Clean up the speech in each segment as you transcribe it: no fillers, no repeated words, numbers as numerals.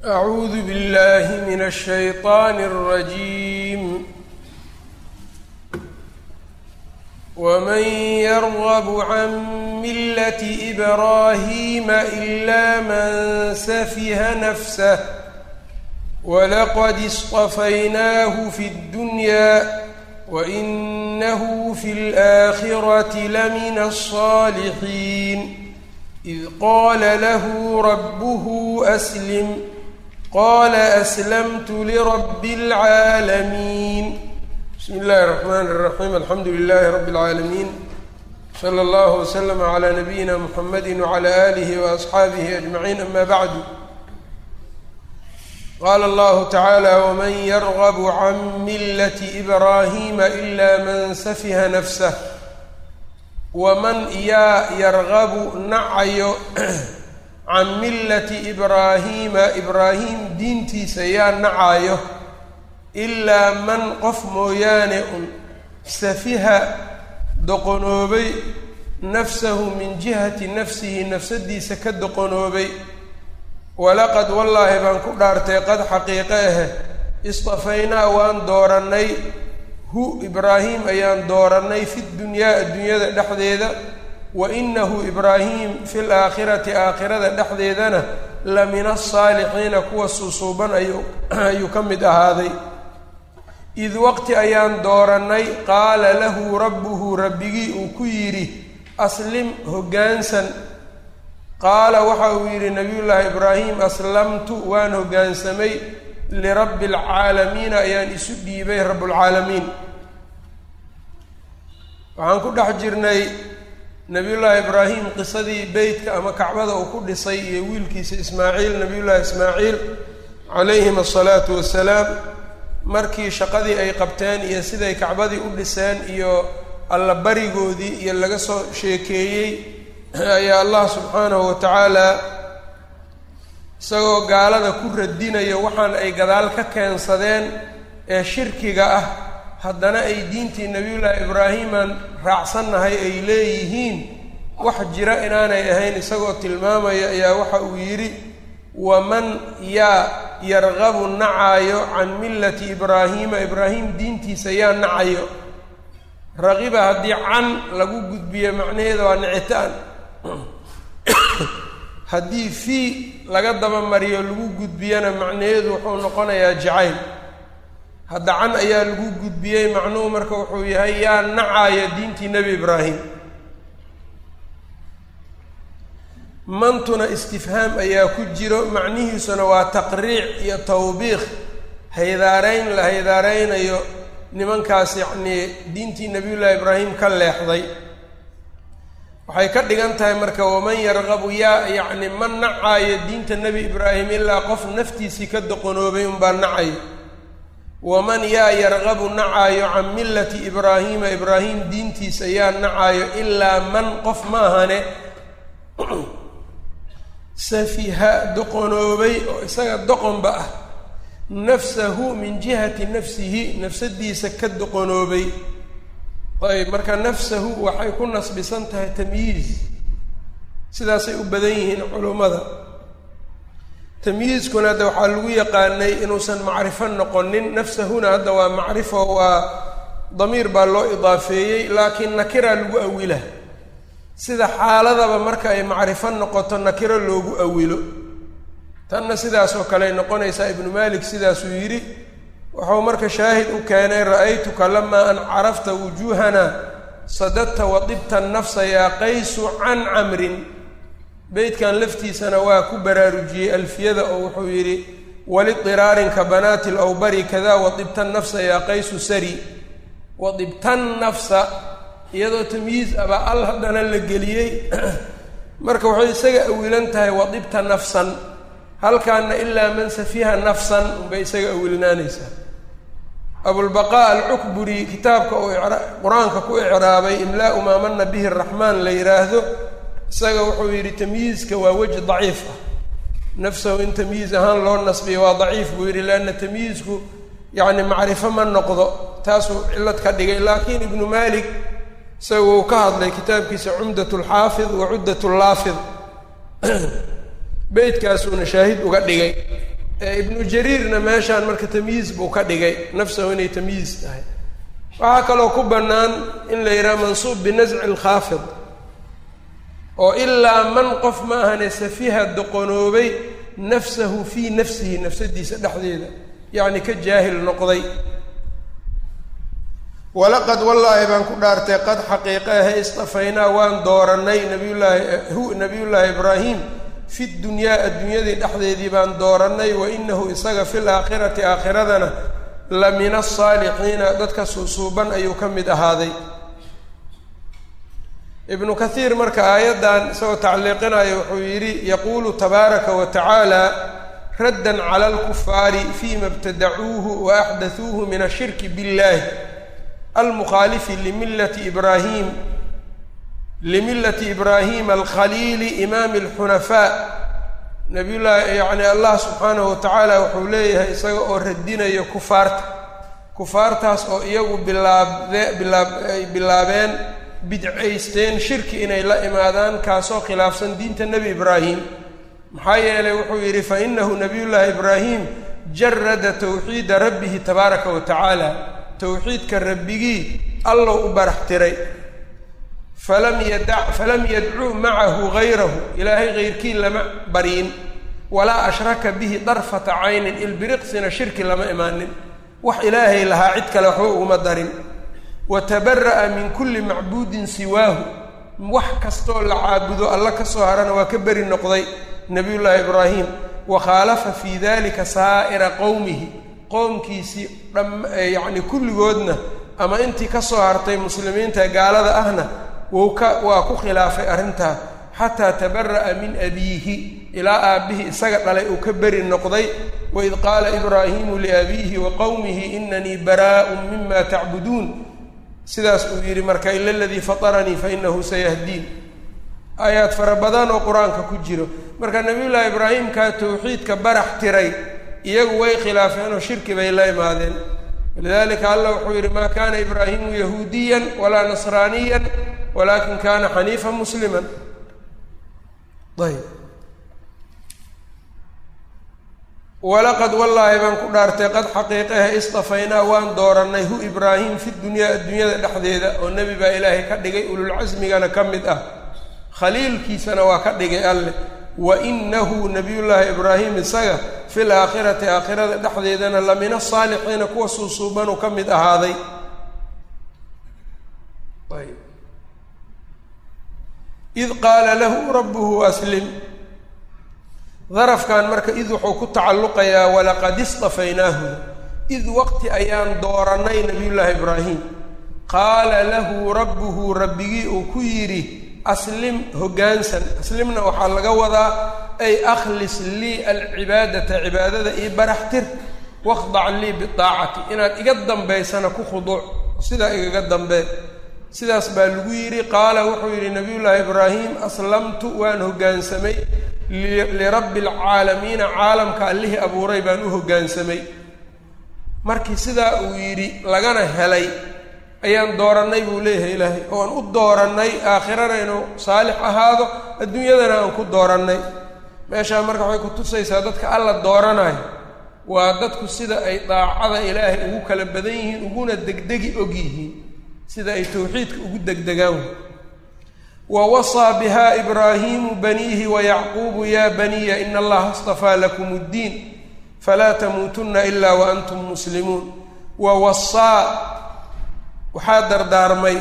أعوذ بالله من الشيطان الرجيم. ومن يرغب عن ملة إبراهيم إلا من سفه نفسه ولقد اصطفيناه في الدنيا وإنه في الآخرة لمن الصالحين إذ قال له ربه أسلم قال أسلمت لرب العالمين. بسم الله الرحمن الرحيم. الحمد لله رب العالمين، صلى الله وسلم على نبينا محمد وعلى آله وأصحابه أجمعين. أما بعد، قال الله تعالى: ومن يرغب عن ملة إبراهيم إلا من سفه نفسه. ومن يرغب نعyo can millati ibraahiima ibraahim diintiisa yaa nacayo ilaa man qof mooyaane safiha doqonoobay nafsahu min jihati nafsihi nafsadiisa ka doqonoobay. walaqad wallaahi baan ku dhaartay qad xaqiiqe ahe istafaynaa waan doorannay hu ibraahim ayaan doorannay fi dunyaa adduunyada dhexdeeda wa inahu ibraahim fi laakhirati aakhirada dhexdeedana la min asaalixiina kuwa suusuuban ayuu ka mid ahaaday. id waqti ayaan doorannay qaala lahu rabbuhu rabbigii uu ku yidhi aslim hoggaansan. qaala waxa uu yidhi nabiyullaahi ibraahim aslamtu waan hoggaansamay lirabbi alcaalamiina ayaan isu dhiibay rabbulcaalamiin. waxaan ku dhex jirnay nabiyullaahi ibraahim qisadii beytka ama kacbada uu ku dhisay iyo wiilkiisa ismaaciil, nabiyullaahi ismaaciil calayhim asalaatu wassalaam. markii shaqadii ay qabteen iyo siday kacbadii u dhiseen iyo alla barigoodii iyo laga soo sheekeeyey ayaa allah subxaanahu wa tacaala isagoo gaalada ku radinayo waxaan ay gadaal ka keensadeen ee shirkiga ah, haddana ay diintii nabiyullaahi ibraahimaan raacsannahay ay leeyihiin wax jira inaanay ahayn isagoo tilmaamaya ayaa waxa uu yidhi: waman yargabu nacaayo can millati ibraahiima ibraahim diintiisa yaa nacayo. raqiba haddii can lagu gudbiyo macnaheeda waa nicitaan haddii fii laga dabamariyo lagu gudbiyana macnaheedu wuxuu noqonayaa jacayl. hadda can ayaa lagu gudbiyey, macnuhu marka wuxuu yahay yaa nacaaya diintii nebi ibraahim. mantuna istifhaam ayaa ku jiro, macnihiisuna waa taqriic iyo tawbiikh, haydaareyn la haydaareynayo nimankaas yacnii diintii nebiyullaahi ibraahim ka leexday. waxay ka dhigan tahay marka waman yargabu yaa yacni ma nacaayo diinta nebi ibraahim ilaa qof naftiisii ka doqonoobay unbaa nacayo. waman yargabu nacaayo can millati ibraahiima ibraahim diintiisa yaa nacaayo ilaa man qof maahane safiha doqonoobay oo isaga doqonba ah nafsahu min jihati nafsihi nafsadiisa ka doqonoobay. ayb marka nafsahu waxay ku nasbisan tahay tamyiiz, sidaasay u badan yihiin culummada. tamyiizkuna hadda waxaa lagu yaqaanay inuusan macrifo noqonin. nafsahuna hadda waa macrifo, waa damiir baa loo idaafeeyey, laakiin nakira lagu awila, sida xaaladaba marka ay macrifo noqoto nakiro loogu awilo. tanna sidaasoo kale ay noqonaysaa. ibnu maalik sidaasuu yidhi. wuxuu marka shaahid u keenay: ra'aytuka lamaa an carafta wujuuhana sadadta wadibta nafsa yaa qaysu can camrin. beydkan laftiisana waa ku baraarujiyey alfiyada oo wuxuu yidhi: walidiraarinka banaati lawbari kadaa wadibta nafsa yaa qaysu sari. wadibtan nafsa iyadoo tamyiiz aba al haddana la geliyey marka waxay isaga awilan tahay wadibta nafsan. halkaana ilaa man safiha nafsan unbay isaga awilnaanaysaa. abulbaqaa alcukburi kitaabka uu qur-aanka ku icraabay imlaau maa mana bihi araxmaan la yidhaahdo, isaga wuxuu yidhi tamyiizka waa weji daciif ah. nafsahu in tamyiiz ahaan loo nasbiyo waa daciif buu yidhi, leanna tamyiizku yacni macrifo ma noqdo, taasuu cillad ka dhigay. laakiin ibnu maalik isaga uu ka hadlay kitaabkiisa cumdat lxaafid wa cuddat llaafid, beydkaasuuna shaahid uga dhigay. ibnu jariirna meeshaan marka tamyiiz buu ka dhigay nafsahu inay tamyiiz tahay. waxaa kaloo ku bannaan in la yidhaha mansuub binasci alkhaafid oo ilaa man qof ma ahane safiha doqonoobay nafsahu fii nafsihi nafsadiisa dhexdeeda yacni ka jaahil noqday. walaqad wallaahi baan ku dhaartay qad xaqiiqa ahe istafaynaa waan doorannay nabiyullaahi ibraahim fi dunyaa adduunyadii dhexdeedii baan doorannay wa inahu isaga fil aakhirati aakhiradana la min asaalixiina dadka suusuuban ayuu ka mid ahaaday. ibnu kathiir marka aayaddan isagoo tacliiqinaya wuxuu yidhi yaquulu tabaaraka wa tacaala raddan cala alkufaari fima ibtadacuuhu wa axdathuuhu min ashirki biاllahi almukhaalifi limillati ibraahima alkhaliili imaami alxunafaa. nabiyullaahi yacni allah subxaanahu wa tacaala wuxuu leeyahay isaga oo radinayo kufaartaas oo iyagu ay bilaabeen bidcaysteen shirki inay la imaadaan kaasoo khilaafsan diinta nebi ibraahim. maxaa yeelay wuxuu yidhi fa inahu nabiyullaahi ibraahim jarada tawxiida rabbihi tabaaraka wa tacaala tawxiidka rabbigii allow u barax tiray falam yadcuu macahu gayrahu ilaahay hayrkii lama baryin walaa ashraka bihi darfata caynin ilbiriqsina shirki lama imaanin wax ilaahay lahaa cid kale waxba uguma darin. watabara'a min kulli macbuudin siwaahu wax kastoo la caabudo alla ka soo harana waa ka beri noqday nabiyullaahi ibraahim. wa khaalafa fii dalika saa'ira qowmihi qoomkiisii yacni kulligoodna ama intii ka soo hartay muslimiinta gaalada ahna waa ku khilaafay arrintaa xataa tabara'a min abiihi ilaa aabbihii isaga dhalay uu ka beri noqday. waid qaala ibraahimu liabiihi wa qowmihi inanii baraa'un mima tacbuduun sidaas uu yidhi marka ila aladii fataranii fa inahu sayahdiin. aayaad fara badan oo qur-aanka ku jiro. marka nabiyullaahi ibraahimkaa tawxiidka barax tiray iyagu way khilaafeen oo shirki bay la imaadeen. walidalika allah wuxuu yidhi maa kaana ibraahimu yahuudiyan walaa nasraaniyan walaakin kaana xaniifan musliman. ayb walaqad wallaahi baan ku dhaartay qad xaqiiqahe istafaynaa waan doorannay hu ibraahim fi dunyaa adduunyada dhexdeeda oo nebi baa ilaahay ka dhigay ululcasmigana ka mid ah khaliilkiisana waa ka dhigay alleh. wa inahu nabiyullaahi ibraahim isaga fil aakhirati aakhirada dhexdeedana la min asaalixiina kuwa suusuubanuu ka mid ahaaday. id qaala lahu rabbuhu aslim. darafkan marka id wuxuu ku tacalluqayaa walaqad istafaynaahu id waqti ayaan doorannay nabiyullaahi ibraahim qaala lahu rabbuhu rabbigii uu ku yidhi aslim hoggaansan. aslimna waxaa laga wadaa ay akhlis lii alcibaadata cibaadada ii barax tir waqdac lii bidaacati inaad iga dambaysana ku khuduuc sidaa igaga dambee. sidaas baa lagu yidhi. qaala wuxuu yidhi nabiyullaahi ibraahim aslamtu waan hoggaansamay lirabbi alcaalamiina caalamka allihii abuuray baan u hoggaansamay. markii sidaa uu yidhi lagana helay ayaan doorannay buu leeyahay ilaahay oo aan u doorannay aakhirana inuu saalix ahaado adduunyadana aan ku doorannay. meeshaa marka waxay ku tusaysaa dadka alla dooranayo waa dadku sida ay daacada ilaahay ugu kala badan yihiin uguna degdegi og yihiin sida ay tawxiidka ugu degdegaan. wawasaa biha ibraahimu baniihi wayacquubu ya baniya ina allaha istafaa lakum ddiin falaa tamuutunna ilaa wa antum muslimuun. wawasaa waxaa dardaarmay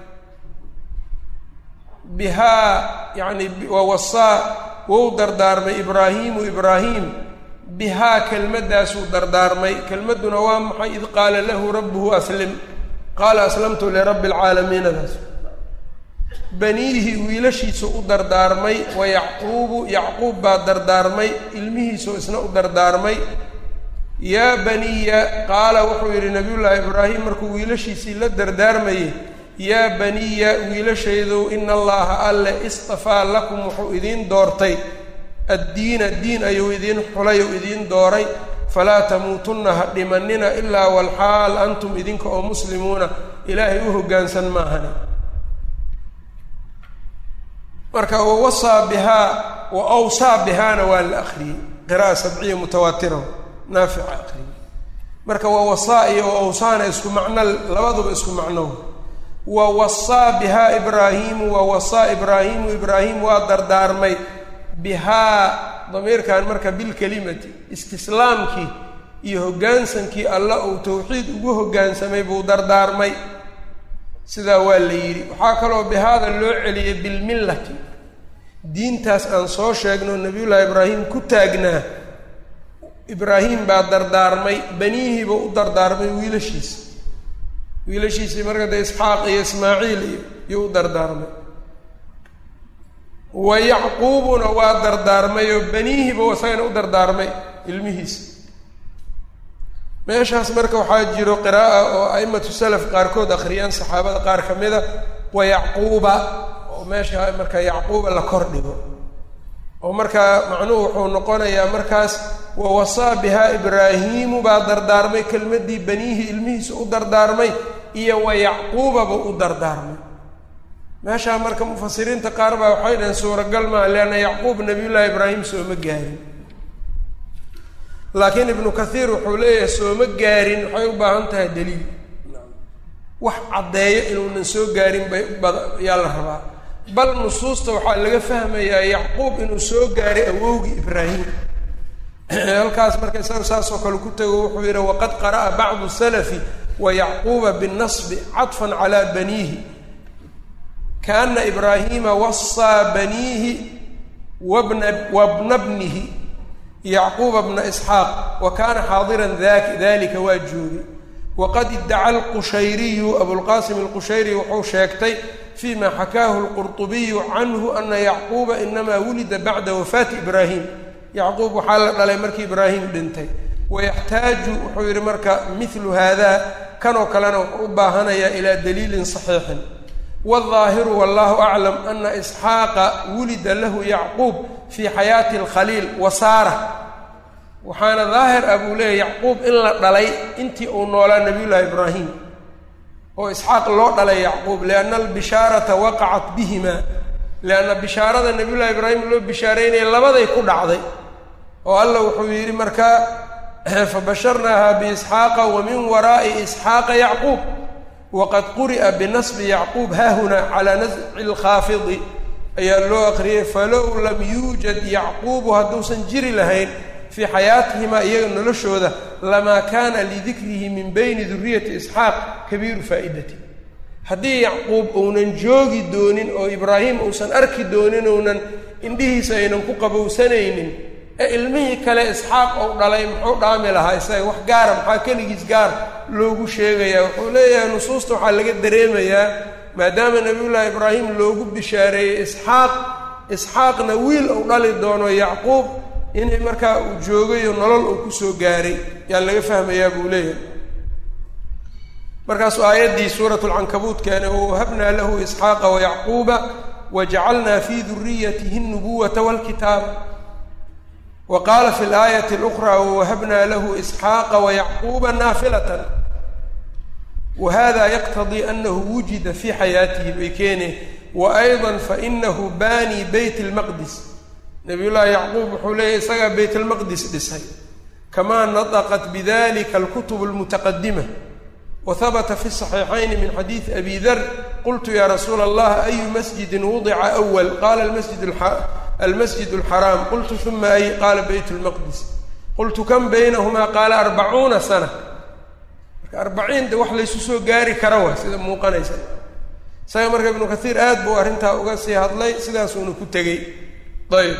bihaa yani wawasaa wou dardaarmay ibraahimu ibraahim bihaa kelmaddaasuu dardaarmay. kelmadduna waa maxay? id qaala lahu rabbuhu aslim qaala aslamtu lirabbi alcaalamiinadaas. baniihi wiilashiisu u dardaarmay wa yacquubu yacquub baa dardaarmay ilmihiisuu isna u dardaarmay. yaa baniya qaala wuxuu yidhi nabiyullaahi ibraahim markuu wiilashiisii la dardaarmayay yaa baniya wiilashaydow ina allaha alle istafaa lakum wuxuu idiin doortay addiina diin ayuu idiin xulay ou idiin dooray falaa tamuutunna ha dhimanina ilaa walxaal antum idinka oo muslimuuna ilaahay u hoggaansan maahane. marka wawasaa bihaa wa awsaa bihaana waa la akhriyey qira'a sabciya mutawaatira naafica aqriya marka waa wasaa iyo awsaana isku macno labaduba isku macno wa wasaa bihaa ibraahiimu wa wasaa ibraahiimu ibraahim waa dardaarmay bihaa damiirkan marka bilkelimati istislaamkii iyo hoggaansankii alla uu tawxiid ugu hoggaansamay buu dardaarmay sidaa waa la yidhi waxaa kaloo bihaada loo celiyay bilmillati diintaas aan soo sheegno nabiyullaahi ibraahim ku taagnaa ibraahim baa dardaarmay baniihiiba u dardaarmay wiilashiisii marka dee isxaaq iyo ismaaciil iyo u dardaarmay wa yacquubuna waa dardaarmay oo baniihiiba isagana u dardaarmay ilmihiisa meeshaas marka waxaa jiro qiraa'a oo a'immatu salaf qaarkood akhriyaan saxaabada qaar ka mida wa yacquuba oo meesha marka yacquuba la kor dhigo oo markaa macnuhu wuxuu noqonayaa markaas wa wasaa bihaa ibraahiimu baa dardaarmay kelmaddii baniihi ilmihiisa u dardaarmay iyo wa yacquubaba u dardaarmay meeshaa marka mufasiriinta qaar baa waxay dhaheen suuragal maaha leanna yacquub nabiyullaahi ibraahim sooma gaarin laakiin ibnu kathiir wuxuu leeyahay sooma gaarin waxay u baahan tahay daliil wax caddeeyo inuunan soo gaarin yaa la rabaa bal nusuusta waxaa laga fahmayaa yacquub inuu soo gaaray awowgii ibraahim halkaas marka isaga saasoo kale ku tago wuxuu yidhi waqad qara'a bacdu salafi wa yacquuba binnasbi cadfan calaa baniihi kaana ibraahiima wasaa baniihi wabna bnihi yacquuba bna isxaaq wa kaana xaadiran dalika waa joogay waqad iddaca alqushayriyu abulqaasim alqushayri wuxuu sheegtay fima xakaahu alqurطubiyu canhu ana yacquuba inamaa wulida bacda wafaati ibraahim yacquub waxaa la dhalay markii ibraahim dhintay wayaxtaaju wuxuu yidhi marka milu haada kanoo kalena wuxuu u baahanayaa ilaa daliilin saxiixin waالظaahiru wallahu aclam ana isxaaqa wulida lahu yacquub fii xayaati alkhaliil wa saara waxaana daahir ah buu leeyahy yacquub in la dhalay intii uu noolaa nabiyullaahi ibraahim oo isxaaq loo dhalay yacquub lianna albishaarata waqacat bihima lianna bishaarada nabiyullahi ibraahim loo bishaareynaya labaday ku dhacday oo alla wuxuu yidhi markaa fabasharnaaha biisxaaqa wa min waraa'i isxaaqa yacquub waqad quri'a binasbi yacquub haahuna calaa nasci lkhaafidi ayaa loo aqriyay falow lam yuujad yacquubu hadduusan jiri lahayn fii xayaatihimaa iyaga noloshooda lamaa kaana lidikrihi min bayni duriyati isxaaq kabiiru faa'idati haddii yacquub uunan joogi doonin oo ibraahim uusan arki doonin ounan indhihiisa aynan ku qabowsanaynin ee ilmihii kale isxaaq ou dhalay muxuu dhaami lahaa isaga wax gaara maxaa keligiis gaar loogu sheegayaa wuxuu leeyahay nusuusta waxaa laga dareemayaa maadaama nabiyullaahi ibraahim loogu bishaareeyey isxaaqna wiil uu dhali doono yacquub inay markaa uu joogayo nolol uu kusoo gaaray yaa laga fahmayaa buu leeyahay markaasuu aayaddii suuratu lcankabuut keene wawahabnaa lahu isxaaqa wayacquuba wajacalnaa fii duriyatihi اnubuwata wاlkitaaba wa qaala fi laayati اlأkhraa wawahabnaa lahu isxaaqa wayacquuba naafilatan wahada yaqtadii anahu wujida fii xayaatihi bay keene waayضa fainahu bani beyt اlmaqdis nabiyullaahi yacquub wuxuu leeyahy isagaa beyt almaqdis dhisay kamaa nadaqat bidalika alkutub almutaqadima wahbata fi saxiixayni min xadiidi abi dar qultu ya rasuula allah ayu masjidin wudica awal qaala almasjid alxaraam qultu uma ay qaala beyt lmaqdis qultu kam baynahumaa qaala 40 sana marka 40 de wax laysu soo gaari kara wa sida muuqanaysa isaga marka ibnu kathiir aad buu arrintaa uga sii hadlay sidaasuuna ku tegey ayb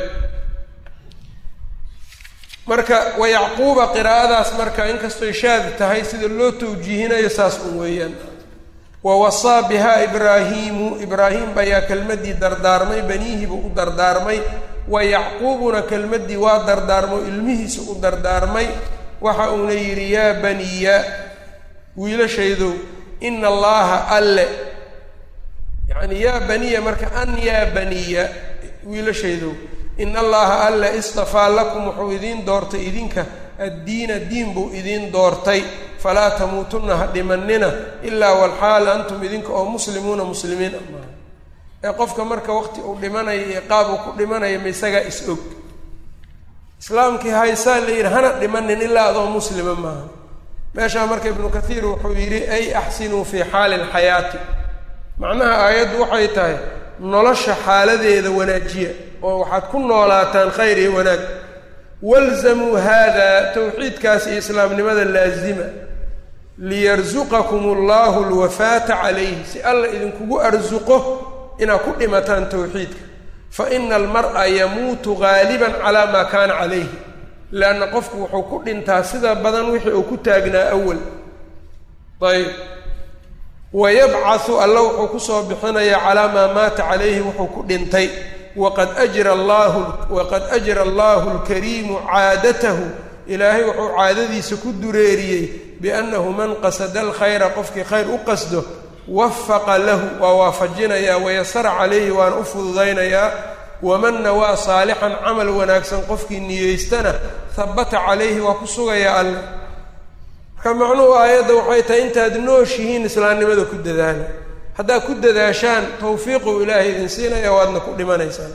marka wa yacquuba qiraa'adaas marka inkastoy shaad tahay sida loo tawjiihinayo saas un weeyaan wa wasaa bihaa ibraahiimu ibraahim bayaa kelmaddii dardaarmay baniihiibuu u dardaarmay wa yacquubuna kelmaddii waa dardaarmo ilmihiisa u dardaarmay waxa uuna yidhi yaa baniya wiilashaydow ina allaaha alle yacni yaa baniya marka an yaa baniya wiilashaydow in allaha alle istafaa lakum wuxuu idiin doortay idinka addiina diin buu idiin doortay falaa tamuutunna ha dhimanina ilaa walxaal antum idinka oo muslimuuna muslimiin amaa ee qofka marka waqti uu dhimanayo iyo qaab uu ku dhimanaya ma isagaa is-og islaamkii haysaa la yidhi hana dhimanin ilaa adoo muslima maaha meeshaa marka ibnu kathiir wuxuu yidhi ay axsinuu fii xaali lxayaati macnaha aayaddu waxay tahay nolosha xaaladeeda wanaajiya oo waxaad ku noolaataan khayr iyo wanaag walzamuu haada tawxiidkaas iyo islaamnimada laazima liyarsuqakum allahu alwafaata calayhi si alla idinkugu arsuqo inaad ku dhimataan tawxiidka fa ina almar'a yamuutu gaaliban calaa maa kaana calayhi leanna qofku wuxuu ku dhintaa sida badan wixii uu ku taagnaa awal ayb wayabcahu alla wuxuu kusoo bixinayaa calaa maa maata calayhi wuxuu ku dhintay waqad ajra allahu alkariimu caadatahu ilaahay wuxuu caadadiisa ku dureeriyey biannahu man qasada alkhayra qofkii khayr u qasdo wafaqa lahu waa waafajinayaa wayasara calayhi waana u fududaynayaa waman nawaa saalixan camal wanaagsan qofkii niyeystana habata calayhi waa ku sugayaa alle marka macnuhu aayadda waxay tahay intaad nooshihiin islaamnimada ku dadaala haddaad ku dadaashaan tawfiiquu ilaahay idin siinaya waadna ku dhimanaysaan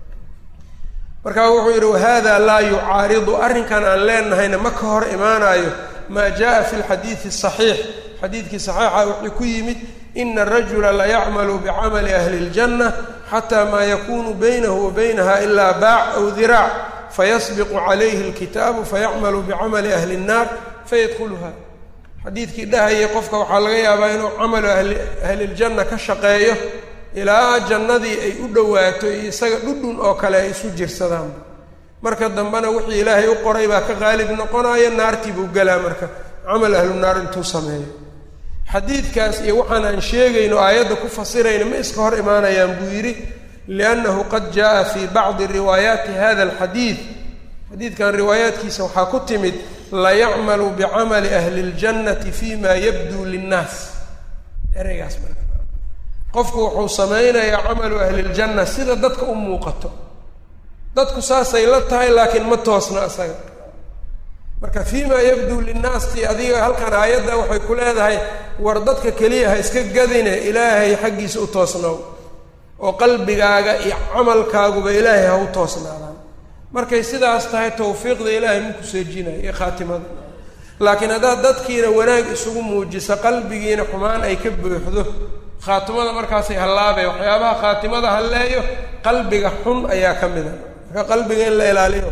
markaa wuxuu yidhi wahada laa yucaaridu arrinkan aan leenahayna ma ka hor imaanayo maa jaa fi lxadiidi asaxiix xadiidkii saxiixa wuxuu ku yimid ina arajula layacmalu bicamali ahli اljanna xataa maa yakunu baynahu wa baynaha ilaa baac aw diraac fayasbiqu calayhi اlkitaabu fayacmalu bicamali ahli الnaar fayadkhuluha xadiidkii dhahayay qofka waxaa laga yaabaa inuu camalu ahli ljanna ka shaqeeyo ilaa jannadii ay u dhowaato iyo isaga dhudhun oo kale ay isu jirsadaan marka dambena wixii ilaahay u qoray baa ka qaalib noqonaya naartii buu galaa marka camal ahlu naar intuu sameeyo xadiidkaas iyo waxaan aan sheegayno aayadda ku fasirayna ma iska hor imaanayaan buu yidhi liannahu qad jaa fii bacdi riwaayaati hada alxadiid xadiidkan riwaayaadkiisa waxaa ku timid layacmalu bicamali ahli اljannati fima yabduu linnaas ereygaas marka qofku wuxuu samaynayaa camalu ahli ljanna sida dadka u muuqato dadku saasay la tahay laakiin ma toosna isaga marka fiima yabduu linnaasti adiga halkan aayadda waxay ku leedahay war dadka keliya ha iska gadine ilaahay xaggiisa u toosnaaw oo qalbigaaga iyo camalkaaguba ilaahay ha u toosnaadaan markay sidaas tahay tawfiiqda ilaahay maku seejinayo iyo khaatimada laakiin haddaad dadkiina wanaag isugu muujiso qalbigiina xumaan ay ka buuxdo khaatimada markaasay hallaabay waxyaabaha khaatimada halleeyo qalbiga xun ayaa ka mida marka qalbiga in la ilaaliyo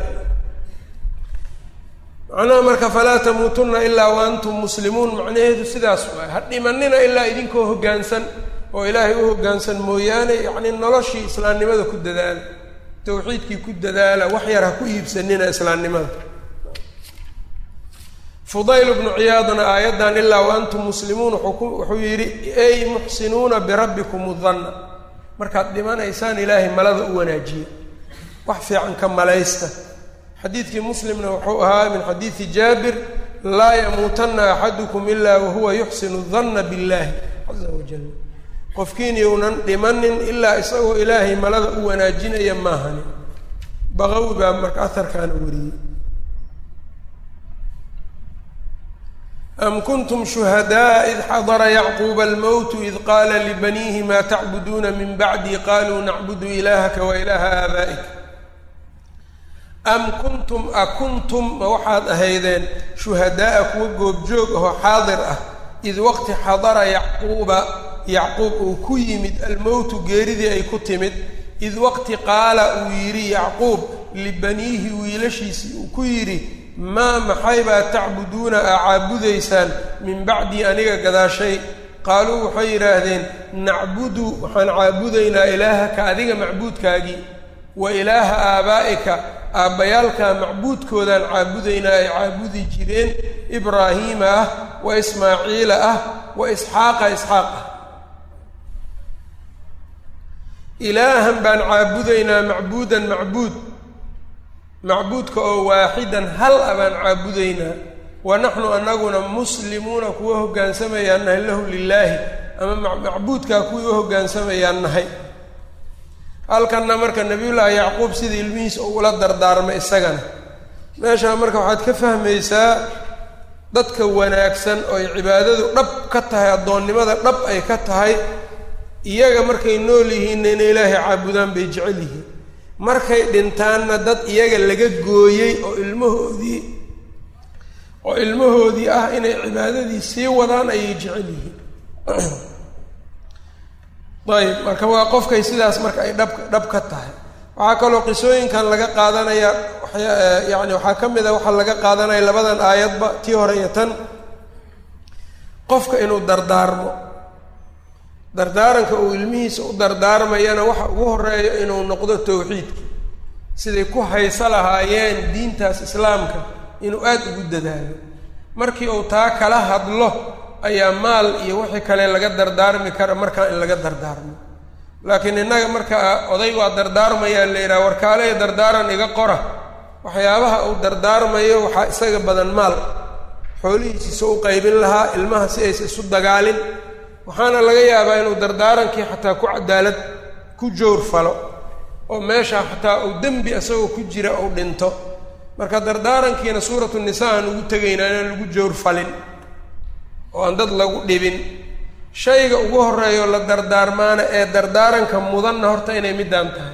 macnaha marka falaa tamuutunna ilaa wa antum muslimuun macnaheedu sidaas waay ha dhimanina ilaa idinkoo hoggaansan oo ilaahay u hoggaansan mooyaane yacni noloshii islaamnimada ku dadaala tawxiidkii ku dadaala wax yar ha ku iibsanina islaamnimada fudayl bnu ciyaadna aayaddan ilaa wa antum muslimuun wuxuu yidhi ey muxsinuuna birabbikum danna markaad dhimanaysaan ilaahay malada u wanaajiya wax fiican ka malaysta xadiidkii muslimna wuxuu ahaa min xadiidi jaabir laa yamuutanna axadukum ilaa wahuwa yuxsinu danna biاllahi caza wajal qofkiin younan dhimanin ilaa isagoo ilaahay malada u wanaajinaya maahani baqawi baa marka aharkaana wariyey am kuntum shuhadaءa id xadara yacquuba almowtu id qaala libaniihi maa tacbuduuna min bacdii qaluu nacbudu ilaahaka wa ilaaha aabaa'ika am kuntum akuntum ma waxaad ahaydeen shuhadaa'a kuwa goobjoog ahoo xaadir ah id waqti xadara yacquub uu ku yimid almowtu geeridii ay ku timid id waqti qaala uu yidhi yacquub libaniihi wiilashiisii uu ku yidhi maa maxay baa tacbuduuna aa caabudaysaan min bacdii aniga gadaashay qaaluu waxay yidhaahdeen nacbudu waxaan caabudaynaa ilaahaka adiga macbuudkaagii wa ilaaha aabaa'ika aabbayaalkaa macbuudkoodaan caabudaynaa ay caabudi jireen ibraahiima ah wa ismaaciila ah wa isxaaqa isxaaq ah ilaahan baan caabudaynaa macbuudan macbuudka oo waaxidan hal a baan caabudaynaa wa naxnu anaguna muslimuuna kuwa hoggaansamayaan nahay lahu lilaahi ama macbuudkaa kuwii u hoggaansamayaan nahay halkanna marka nabiyullaahi yacquub sida ilmihiisa ugula dardaarmay isagana meeshaa marka waxaad ka fahmaysaa dadka wanaagsan oo ay cibaadadu dhab ka tahay addoonnimada dhab ay ka tahay iyaga markay nool yihiinna inay ilaahay caabudaan bay jecel yihiin markay dhintaanna dad iyaga laga gooyey oo ilmahoodii ah inay cibaadadii sii wadaan ayay jecel yihiin ayb marka waa qofkay sidaas marka ay dhab ka tahay. waxaa kaloo qisooyinkan laga qaadanaya yani waxaa ka mid a waxaa laga qaadanaya labadan aayadba tii hore iyo tan qofka inuu dardaaranka uu ilmihiisa u dardaarmayana waxa ugu horeeya inuu noqdo tawxiidka siday ku hayso lahaayeen diintaas islaamka inuu aada ugu dadaalo. markii uu taa kala hadlo ayaa maal iyo wixii kale laga dardaarmi kara markaa in laga dardaarmo. laakiin innaga marka oday waa dardaarmayaa la yidhaha warkaaleya dardaaran iga qora, waxyaabaha uu dardaarmayo waxaa isaga badan maal, xoolihiisiisa u qaybin lahaa ilmaha si aysa isu dagaalin. waxaana laga yaabaa inuu dardaarankii xataa ku cadaalad ku jowr falo oo meesha xataa uu dembi isagoo ku jira uu dhinto. marka dardaarankiina suuratu nisaa aan ugu tegaynaa inaan lagu jowr falin oo aan dad lagu dhibin. shayga ugu horeeyo la dardaarmaana ee dardaaranka mudanna horta inay middaan tahay.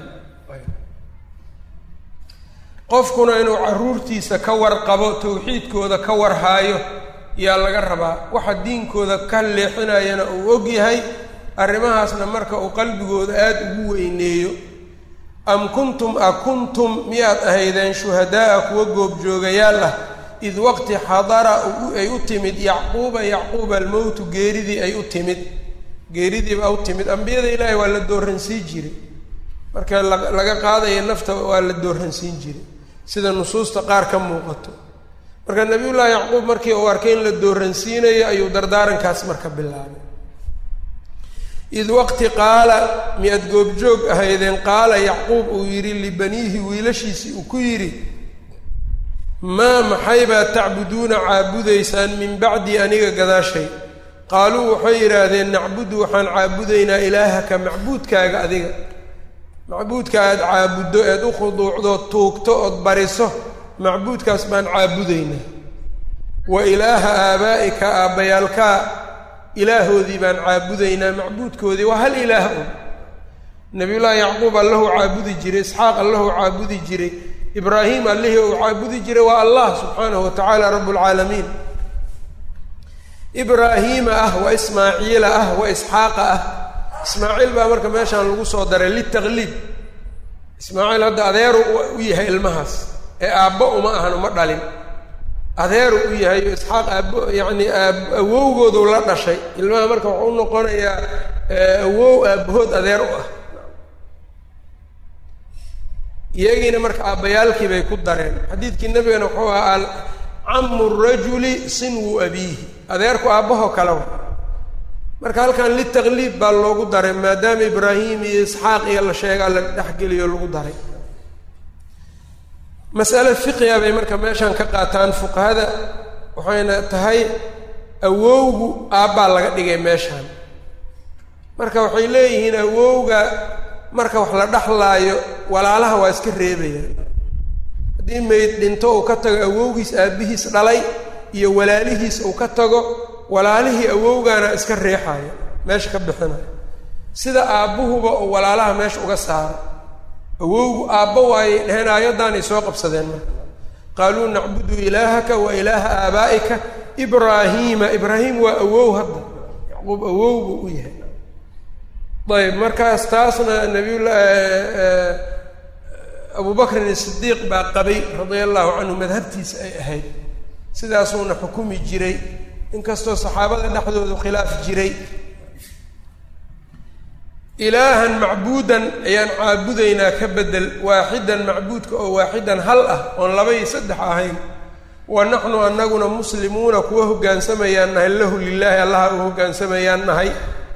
qofkuna inuu carruurtiisa ka warqabo, tawxiidkooda ka warhaayo yaa laga rabaa. waxa diinkooda ka leexinayana uu og yahay, arrimahaasna marka uu qalbigooda aada ugu weyneeyo. am kuntum akuntum miyaad ahaydeen shuhadaa'a kuwa goobjoogayaal ah id waqti xadara ay u timid yacquuba almowtu geeridiiba u timid. ambiyada ilaahay waa la dooransiin jiray, marka laga qaadaya nafta waa la dooransiin jiray sida nusuusta qaar ka muuqato. marka nabiyullaahi yacquub markii uu arkay in la dooransiinayo ayuu dardaarankaas marka bilaabay. id waqti qaala miyaad goobjoog ahaydeen qaala yacquub uu yidhi libaniihi wiilashiisii uu ku yidhi maa maxaybaa tacbuduuna caabudaysaan min bacdii aniga gadaashay. qaaluu waxay yidhaahdeen nacbudu waxaan caabudaynaa ilaahaka macbuudkaaga adiga, macbuudka aad caabuddo eed u khuduucdood tuugto ood bariso, macbuudkaas baan caabudaynaa. wa ilaaha aabaa'ika aabbayaalkaa ilaahoodii baan caabudaynaa, macbuudkoodii waa hal ilaah un. nabiyullaahi yacquub allahu caabudi jiray, isxaaq allahu caabudi jiray, ibraahim allihii uu caabudi jiray waa allah subxaanahu wa tacaala rabbulcaalamiin. ibraahiima ah wa ismaaciila ah wa isxaaqa ah. ismaaciil baa marka meeshaan lagu soo daray litaqliib. ismaaciil hadda adeeru u yahay ilmahaas ee aabbo uma ahan, uma dhalin, adeeru u yahay. isxaaq aabbo yacni awowgoodu la dhashay ilmaha, marka wuxuu u noqonayaa awow aabbahood adeer u ah. iyagiina marka aabbayaalkii bay ku dareen. xadiidkii nabigana wuxuu ahaa camu rajuli sinwu abiihi, adeerku aabbahoo kale wa. marka halkan litaqliib baa loogu daray maadaama ibraahim iyo isxaaq iyo la sheegaa la dhexgeliyo lagu daray. mas'ale fiqiga bay marka meeshaan ka qaataan fuqahada, waxayna tahay awowgu aabbaa laga dhigay meeshaan. marka waxay leeyihiin awowga marka wax la dhaxlaayo walaalaha waa iska reebayaan. haddii mayd dhinto uu ka tago awowgiis aabbihiis dhalay iyo walaalihiis uu ka tago, walaalihii awowgaana iska reexaya, meesha ka bixinaya, sida aabbuhuba uu walaalaha meesha uga saaro. awowgu aabbo waayay dheheen aayaddan ay soo qabsadeen marka. qaaluu nacbudu ilaahaka wa ilaaha aabaa'ika ibraahiima. ibraahim waa awow, hadda yacquub awow buu u yahay. ayb markaas taasna abu bakrin isidiiq baa qabay radia allahu canhu, madhabtiisa ay ahayd, sidaasuuna xukumi jiray, inkastoo saxaabada dhexdoodu khilaaf jiray. ilaahan macbuudan ayaan caabudaynaa ka bedel waaxidan, macbuudka oo waaxidan hal ah oon laba iyo saddex ahayn. wa naxnu anaguna muslimuuna kuwa hoggaansamayaan nahay lahu lilaahi allaha u hoggaansamayaan nahay.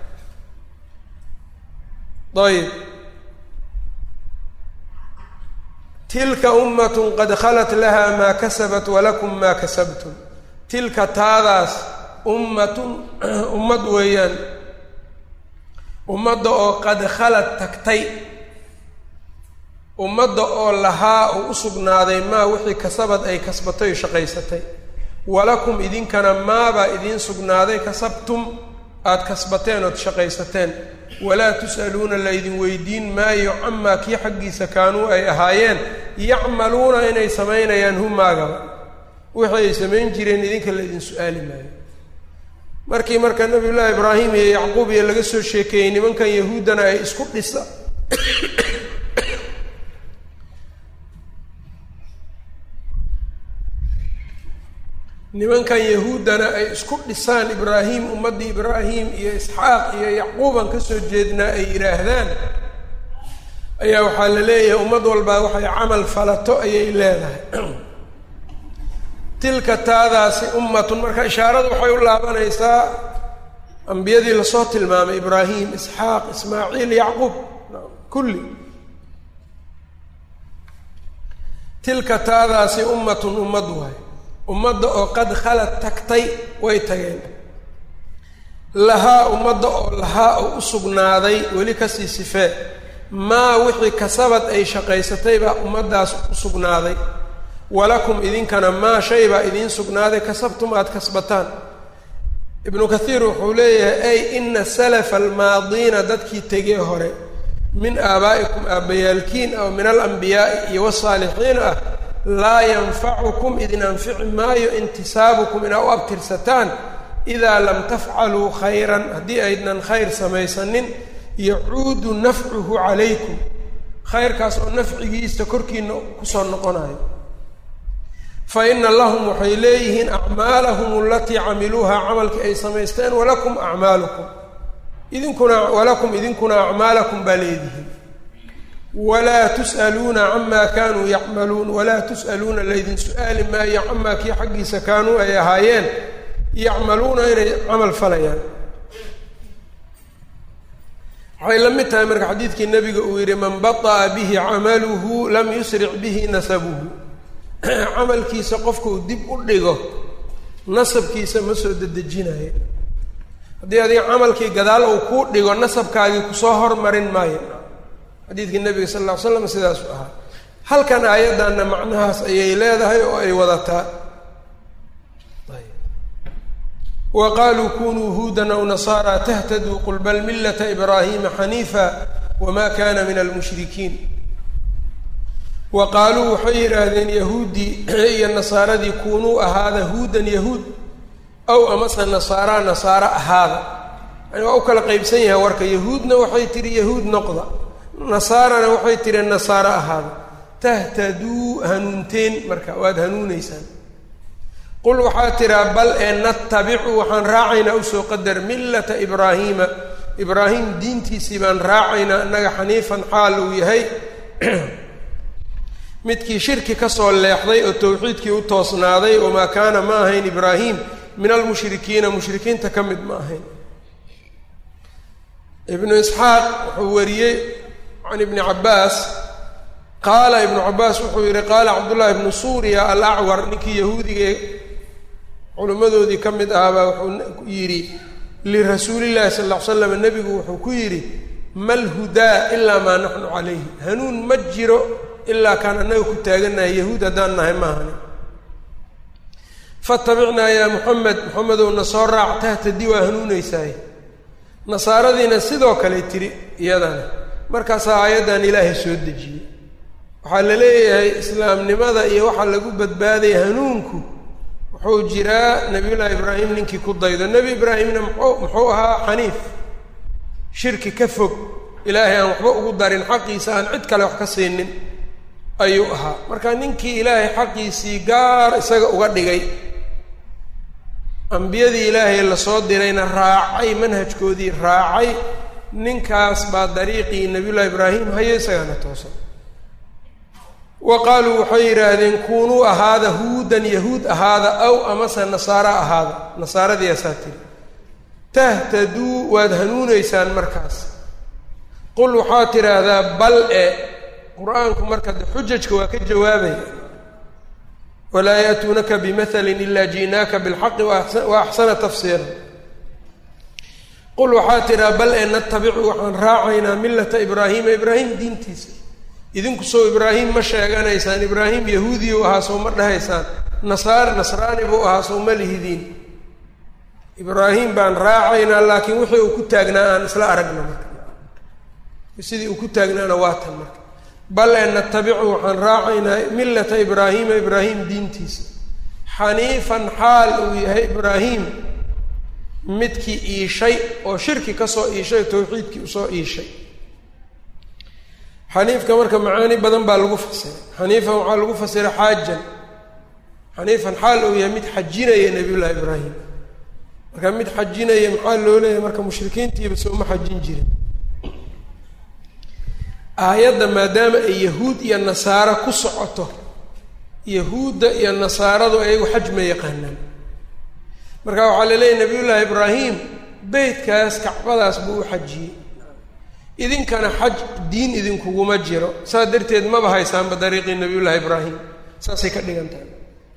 ayb tilka ummatun qad khalat laha maa kasabat walakum maa kasabtum. tilka taadaas ummatun ummad weeyaan, ummadda oo qad khalad tagtay, ummadda oo lahaa uu u sugnaaday maa wixii kasabad ay kasbatay o shaqaysatay, walakum idinkana maabaa idiin sugnaaday kasabtum aad kasbateen ood shaqaysateen walaa tus'aluuna laydin weydiin maayo camaa kii xaggiisa kaanuu ay ahaayeen yacmaluuna inay samaynayaan humaagaba wixii ay samayn jireen idinka laydin su-aali maayo markii marka nabiyullaahi ibraahim iyo yacquub iyo laga soo sheekeeyey nimankan yahuuddana ay isku dhisa nimankan yahuuddana ay isku dhisaan ibraahim ummaddii ibraahim iyo isxaaq iyo yacquuban ka soo jeednaa ay yidhaahdaan ayaa waxaa la leeyahay ummad walbaa waxay camal falato ayay leedahay tilka taadaasi ummatun marka ishaarada waxay u laabanaysaa ambiyadii lasoo tilmaamay ibraahim isxaaq ismaaciil yacquub kulli tilka taadaasi ummatun ummad waay ummadda oo qad khalad tagtay way tageen lahaa ummadda oo lahaa oo u sugnaaday weli kasii sifee maa wixii kasabad ay shaqaysatay baa ummaddaas u sugnaaday walakum idinkana maa shay baa idiin sugnaaday kasabtum aada kasbataan ibnu kathiir wuxuu leeyahay ay ina salafa almaadiina dadkii tegee hore min aabaa'ikum aabbayaalkiin aw min alambiyaa'i iyo wasaalixiin ah laa yanfacukum idin anfici maayo intisaabukum inaa u abtirsataan idaa lam tafcaluu khayran haddii aydnan khayr samaysanin yacuudu nafcuhu calaykum khayrkaas oo nafcigiisa korkiina kusoo noqonayo fa ina lahum waxay leeyihiin acmaalahum alatii camiluuha camalkii ay samaysteen walakum acmaalukum idinkuna acmaalakum baa leedihiin walaa tus'aluuna camaa kaanuu yacmaluun walaa tus'aluuna laydin su-aali maayo camaa kii xaggiisa kaanuu ay ahaayeen yacmaluuna inay camal falayaan waxay la mid tahay marka xadiidkii nebiga uu yidhi man bata'a bihi camaluhu lam yusric bihi nasabuhu camalkiisa qofkuu dib u dhigo nasabkiisa ma soo dedejinayo haddii adiga camalkii gadaal uu kuu dhigo nasabkaagii kusoo hormarin maayo xadiidkii nebiga sal alla ly slam sidaasu ahaa halkan aayaddanna macnahaas ayay leedahay oo ay wadataa wa qaaluu kunuu huudan aw nasaara tahtaduu qul bal millata ibraahiima xaniifa wamaa kana min almushrikiin wa qaaluu waxay yidhaahdeen yahuuddii iyo nasaaradii kunuu ahaada huudan yahuud aw amase nasaaraa nasaaro ahaada yani waa u kala qaybsan yahay warka yahuudna waxay tihi yahuud noqda nasaarana waxay tihi nasaaro ahaada tahtaduu hanuunteen marka waad hanuuneysaan qul waxaa tiraa bal ee natabicu waxaan raacaynaa usoo qadar millata ibraahiima ibraahim diintiisii baan raacaynaa innaga xaniifan xaal uu yahay midkii shirki kasoo leexday oo tawxiidkii u toosnaaday wamaa kaana ma ahayn ibraahim min almushrikiina mushrikiinta ka mid ma ahayn ibnu isxaaq wuxuu wariyey can ibni cabbaas qaala ibnu cabbaas wuxuu yihi qaala cabdullaahi ibnu suuriya alacwar ninkii yahuudiga culimmadoodii ka mid ahaabaa wuxuu yidhi lirasuulillahi sal ll ly slam nebigu wuxuu ku yidhi mal hudaa ilaa maa naxnu calayhi hanuun ma jiro ilaa kaan annaga ku taagannahay yahuud haddaan nahay maahani fatabicnaa yaa muxamedowna soo raac tahtadii waa hanuuneysaaye nasaaradiina sidoo kale tiri iyadana markaasaa aayaddan ilaahay soo dejiyey waxaa la leeyahay islaamnimada iyo waxaa lagu badbaadaya hanuunku wuxuu jiraa nabiyullaahi ibraahim ninkii ku daydo nebi ibraahimna muxuu ahaa xaniif shirki ka fog ilaahay aan waxba ugu darin xaqiisa aan cid kale wax ka siinin ayuu ahaa marka ninkii ilaahay xaqiisii gaar isaga uga dhigay ambiyadii ilaahay lasoo dirayna raacay manhajkoodii raacay ninkaas baa dariiqii nabiyullahi ibraahim hayo isagana toosan wa qaaluu waxay yidhaahdeen kunuu ahaada huudan yahuud ahaada aw amase nasaara ahaada nasaaradii asaa tiri tahtaduu waad hanuuneysaan markaas qul waxaa tidhaahdaa bal e qur-aanku marka de xujajka waa ka jawaabaya walaa yaatuunaka bimathalin ilaa ji'naaka bilxaqi wa axsana tafsiira qul waxaa tidhaha bal ee natabicu waxaan raacaynaa millata ibraahiima ibraahim diintiisa idinku soo ibraahim ma sheeganaysaan ibraahim yahuudiyuu ahaa sow ma dhahaysaan nasraani buu ahaa sow ma lihidiin ibraahim baan raacaynaa laakiin wixii uu ku taagnaa aan isla aragno marka sidii uu ku taagnaana waa tan marka bal ee natabicu waxaan raacaynaa millata ibraahiima ibraahim diintiisa xaniifan xaal uu yahay ibraahim midkii iishay oo shirki ka soo iishay tawxiidkii usoo iishay xaniifka marka macaani badan baa lagu fasiray xaniifan waxaa lagu fasiray xaajan xaniifan xaal uu yahay mid xajinaya nabiyullaahi ibraahim marka mid xajinaya maxaa loo leeyahay marka mushrikiintiiba sooma xajin jirin aayadda maadaama ay yahuud iyo nasaaro ku socoto yahuudda iyo nasaaradu ayagu xaj ma yaqaanaan marka waxaa la leeyahy nabiyullaahi ibraahim beytkaas kacbadaas buu u xajiyey idinkana xaj diin idinkuguma jiro saas darteed maba haysaanba dariiqii nabiyullaahi ibraahim saasay ka dhigan tahay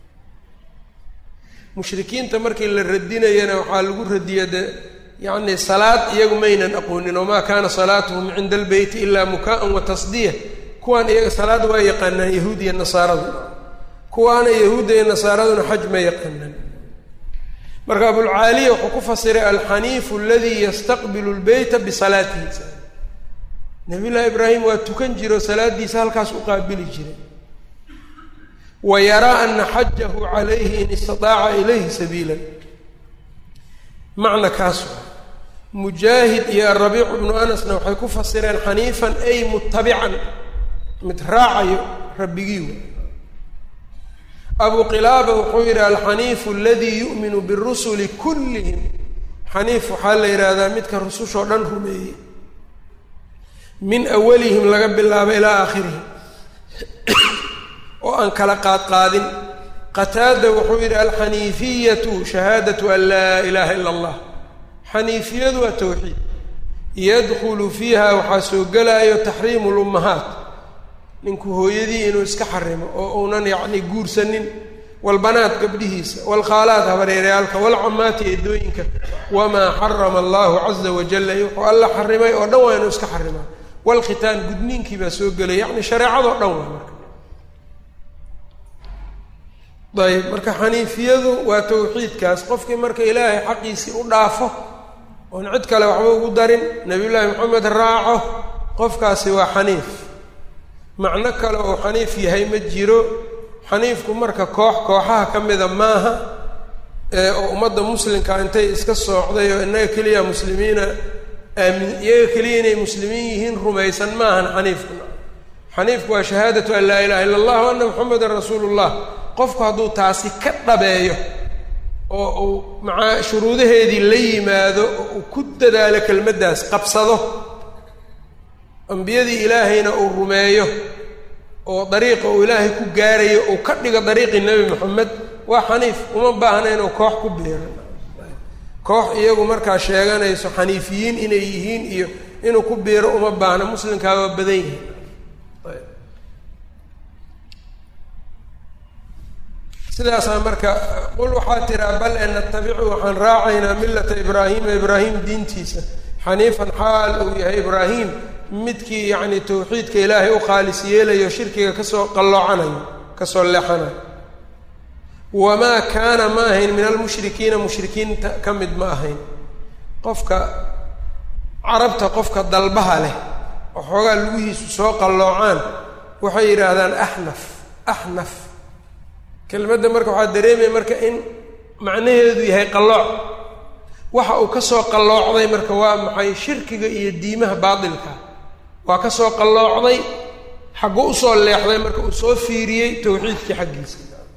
mushrikiinta markii la radinayana waxaa lagu radiya de yacni salaad iyagu maynan aqoonin wamaa kaana salaatuhum cinda albeyti ilaa mukaa'an wa tasdiya kuwaan iyaga salaad waa yaqaanaan yahuud iyo nasaaradu kuwaana yahuudda iyo nasaaraduna xaj ma yaqaanaan marka abulcaaliya wuxuu ku fasiray alxaniifu aladii yastaqbilu lbeyta bisalaatihi nabiyullaahi ibraahim waa tukan jiro salaadiisa halkaas u qaabili jiray wa yaraa ana xajahu calayhi in istataaca ilayhi sabiila macna kaas mujaahid iyo arabiic ibnu anasna waxay ku fasireen xaniifan ay mutabican mid raacayo rabbigii abu qilaaba wuxuu yidhi alxaniifu aladii yu'minu birusuli kullihim xaniif waxaa la yidhaahdaa midka rusushoo dhan rumeeyey min awalihim laga bilaabo ilaa aakhirihim oo aan kala qaadqaadin qataada wuxuu yidhi alxaniifiyatu shahaadatu an laa ilaaha ila allah xaniifiyadu waa tawxiid yadkhulu fiiha waxaa soo gelaayo taxriimu lummahaat ninku hooyadii inuu iska xarimo oo uunan yacni guursanin walbanaat gabdhihiisa walkhaalaat habareerayaalka walcamaati eedooyinka wamaa xarama allahu caza wajalla wuxuu alla xarimay oo dhan waa inuu iska xarimaa walkhitaan gudniinkii baa soo gelay yacni shareecadoo dhan waa marka ayb marka xaniifiyadu waa tawxiidkaas qofkii marka ilaahay xaqiisii u dhaafo oon cid kale waxba ugu darin nabiyullaahi maxamed raaco qofkaasi waa xaniif macno kale oo xaniif yahay ma jiro xaniifku marka kooxaha ka mida maaha oo ummadda muslimka intay iska soocday oo innaga keliya muslimiina iyaga keliya inay muslimiin yihiin rumaysan maahan xaniifku xaniifku waa shahaadatu an laa ilaha illa allah wa anna muxamedan rasuulullah qofku hadduu taasi ka dhabeeyo oo uu macaa shuruudaheedii la yimaado oo uu ku dadaalo kelmaddaas qabsado ambiyadii ilaahayna uu rumeeyo oo dariiqa uu ilaahay ku gaarayo uu ka dhigo dariiqii nebi moxamed waa xaniif uma baahna inuu koox ku biiro koox iyagu markaa sheeganayso xaniifiyiin inay yihiin iyo inuu ku biiro uma baahna muslimkaa waa badan yihin sidaasaa marka qul waxaa tiraa bal e natabicu waxaan raacaynaa millata ibraahiima ibraahim diintiisa xaniifan xaal uu yahay ibraahim midkii yacni tawxiidka ilaahay u khaalis yeelayo shirkiga kasoo qalloocanayo kasoo leexanayo wamaa kaana ma ahayn min almushrikiina mushrikiinta ka mid ma ahayn qofka carabta qofka dalbaha leh oo xoogaa lugihiisu soo qalloocaan waxay yidhaahdaan axnaf kelmadda marka waxaa dareemaya marka in macnaheedu yahay qallooc waxa uu kasoo qalloocday marka waa maxay shirkiga iyo diimaha baatilka waa kasoo qalloocday xagguu usoo leexday marka uu soo fiiriyey tawxiidkii xaggiisa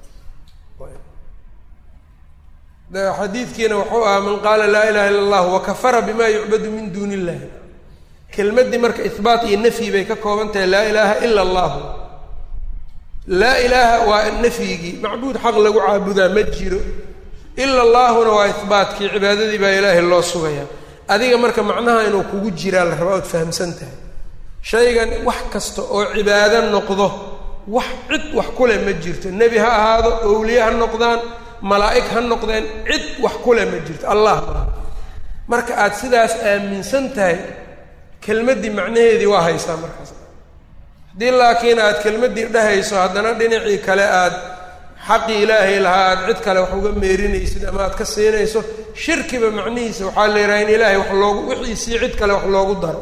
xadiidkiina wuxuu ahaa man qaala laa ilaha illa allah wakafara bima yucbadu min duuni illahi kelmaddii marka ihbaat iyo nafyi bay ka kooban tahay laa ilaaha ila allahu laa ilaaha waa nafyigii macbuud xaq lagu caabudaa ma jiro ila allaahuna waa ihbaatkii cibaadadii baa ilaahay loo sugayaa adiga marka macnaha inuu kugu jiraa la rabaa ood fahamsan tahay shaygan wax kasta oo cibaado noqdo wax cid wax ku leh ma jirto nebi ha ahaado owliye ha noqdaan malaa'ig ha noqdeen cid wax ku leh ma jirto allah maaha marka aad sidaas aaminsan tahay kelmaddii macnaheedii waa haysaa markaas haddii laakiin aad kelmaddii dhahayso haddana dhinacii kale aad xaqii ilaahay lahaa aad cid kale wax uga meerinaysid ama aad ka siinayso shirkiba macnihiisa waxaa la yidhaha in ilaahay wax loogu wixiisii cid kale wax loogu daro.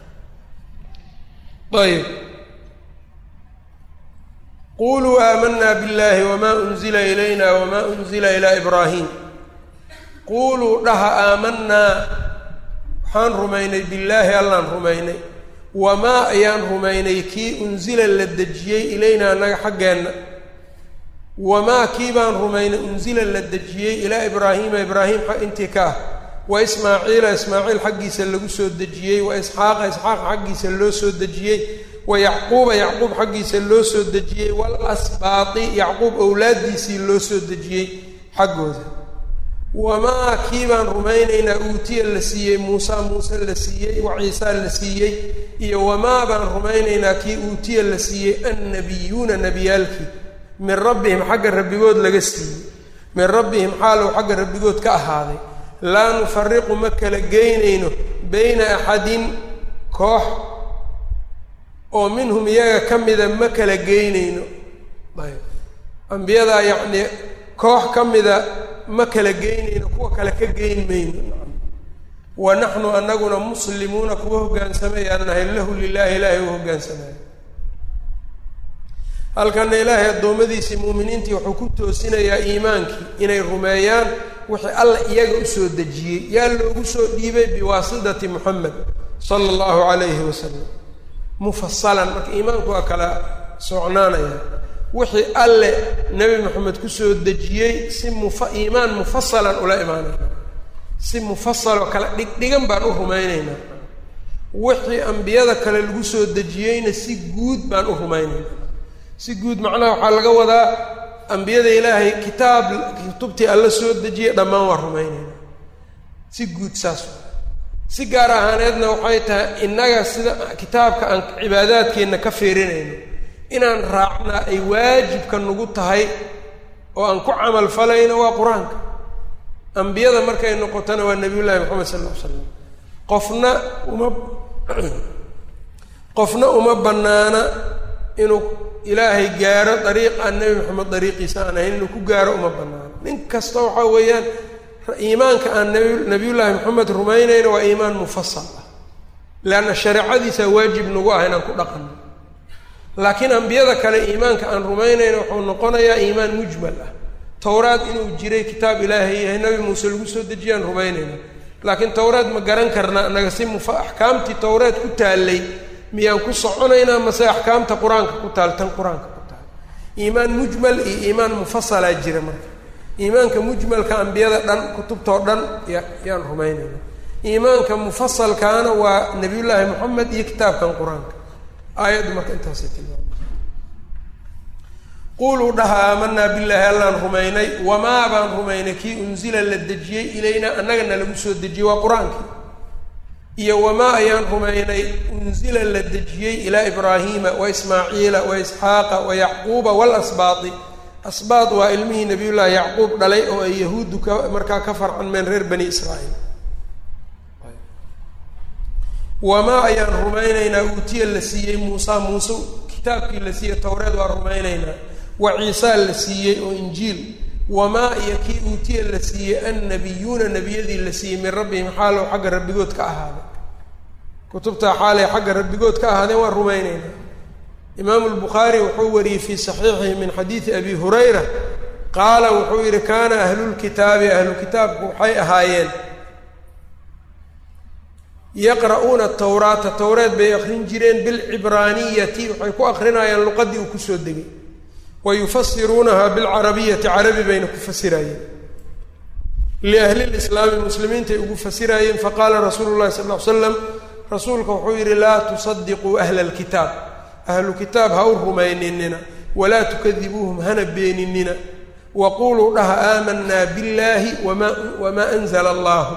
ayb quluu aamanaa biاllahi wma unzila ilayna wma unzila ilaa ibraahim. quuluu dhaha aamanaa waxaan rumaynay billaahi allaan rumaynay, wamaa ayaan rumaynay kii unsila la dejiyey ilaynaa annaga xaggeenna, wamaa kii baan rumaynay unsila la dejiyey ilaa ibraahiima ibraahim intii ka ah, wa ismaaciila ismaaciil xaggiisa lagu soo dejiyey, wa isxaaqa isxaaq xaggiisa loo soo dejiyey, wa yacquuba yacquub xaggiisa loo soo dejiyey, walasbaati yacquub owlaaddiisii loo soo dejiyey xaggooda. wamaa kii baan rumaynaynaa uutiya la siiyey muusaa muuse la siiyey, wa ciisaa la siiyey, iyo wamaa baan rumaynaynaa kii uutiya la siiyey annabiyuuna nebiyaalkii min rabbihim xagga rabbigood laga siiyey, min rabbihim xaalow xagga rabbigood ka ahaaday, laa nufariqu ma kala geynayno bayna axadin koox oo minhum iyaga ka mida ma kala geynayno. ayb ambiyadaa yacnii koox ka mida ma kala geynayno, kuwa kale ka geyn mayno. wa naxnu anaguna muslimuuna kuwa hoggaansamayaan nahay lahu lilaahi ilaahay u hoggaansamaya. halkana ilaahay addoommadiisii mu'miniintii wuxuu ku toosinayaa iimaankii inay rumeeyaan wixii alla iyaga u soo dejiyey, yaa loogu soo dhiibay biwaasidati muxamed sala allahu calayhi wasalam mufasalan. marka iimaanku waa kala socnaanaya. wixii alle nebi moxamed kusoo dejiyey si iimaan mufasalan ula imaanayna, si mufasaloo kala dhigdhigan baan u rumaynaynaa. wixii ambiyada kale lagu soo dejiyeyna si guud baan u rumaynaynaa. si guud macnaha waxaa laga wadaa ambiyada ilaahay kutubtii alla soo dejiyey dhammaan waa rumaynaynaa si guud saas. si gaar ahaaneedna waxay tahay innaga sida kitaabka aan cibaadaadkeenna ka fiirinayno inaan raacnaa ay waajibka nagu tahay oo aan ku camal falayno waa qur-aanka. ambiyada markay noqotona waa nabiyullaahi moxamed sal ll ly slam. qofna uma bannaana inuu ilaahay gaaro dariiq aan nebi moxamed dariiqiisa aan ahayn inuu ku gaaro uma bannaano. nin kasta waxaa weeyaan iimaanka aan nabiyullaahi moxamed rumaynayno waa iimaan mufasal ah, leanna shareecadiisa waajib nagu ah inaan ku dhaqanno. laakiin ambiyada kale iimaanka aan rumaynayno wuxuu noqonayaa iimaan mujmal ah. towraad inuu jiray kitaab ilaahay yahay nabi muuse lagu soo dejiyaan rumaynayna, laakiin towraad ma garan karnaa annaga si axkaamtii towraad ku taallay miyaan ku soconaynaa mase axkaamta qur-aanka ku taal tan qur-aanka ku taal. iimaan mujmal iyo iimaan mufasalaa jira. marka iimaanka mujmalka ambiyada dhan kutubtoo dhan yaan rumaynayna. iimaanka mufasalkaana waa nabiyullaahi moxamed iyo kitaabkan qur-aanka. aayaddu marka intaasay tilmaamay. quuluu dhaha aamanaa billaahi allaan rumaynay, wamaa baan rumaynay kii unsila la dejiyey ilaynaa annagana lagu soo dejiyey waa qur-aankii, iyo wamaa ayaan rumaynay unsila la dejiyey ilaa ibraahiima wa ismaaciila wa isxaaqa wa yacquuba waalasbaati. asbaad waa ilmihii nabiyullaahi yacquub dhalay oo ay yahuuddu markaa ka farcanmeen reer bani israa'iil. wamaa ayaan rumaynaynaa uutiya la siiyey muusaa muuse kitaabkii la siiyey towreed waa rumaynaynaa, wa ciisaa la siiyey oo injiil, wamaa iyo kii uutiya la siiyey annabiyuuna nebiyadii la siiyey min rabbihim xaalow xagga rabbigood ka ahaaday. kutubtaa xaalay xagga rabbigood ka ahaadeen waan rumaynaynaa. imaamu lbukhaari wuxuu wariyey fii saxiixihi min xadiidi abi hurayra qaala wuxuu yidhi kaana ahlulkitaabi ahlu kitaabku waxay ahaayeen yaqra'uuna tawraata towreed bay akrin jireen bilcibraaniyati waxay ku akrinayaan luqadii uu kusoo degay, wa yufasiruunaha bilcarabiyati carabi bayna ku fasiraayeen. liahli lislaami muslimiintay ugu fasiraayeen. faqaala rasuulu llahi sal ll ly slam rasuulka wuxuu yidhi laa tusadiquu ahla alkitaab ahlu kitaab ha u rumayninina, walaa tukadibuuhum hana beeninina, waquuluu dhaha aamanaa billaahi wamaa anzala allahu.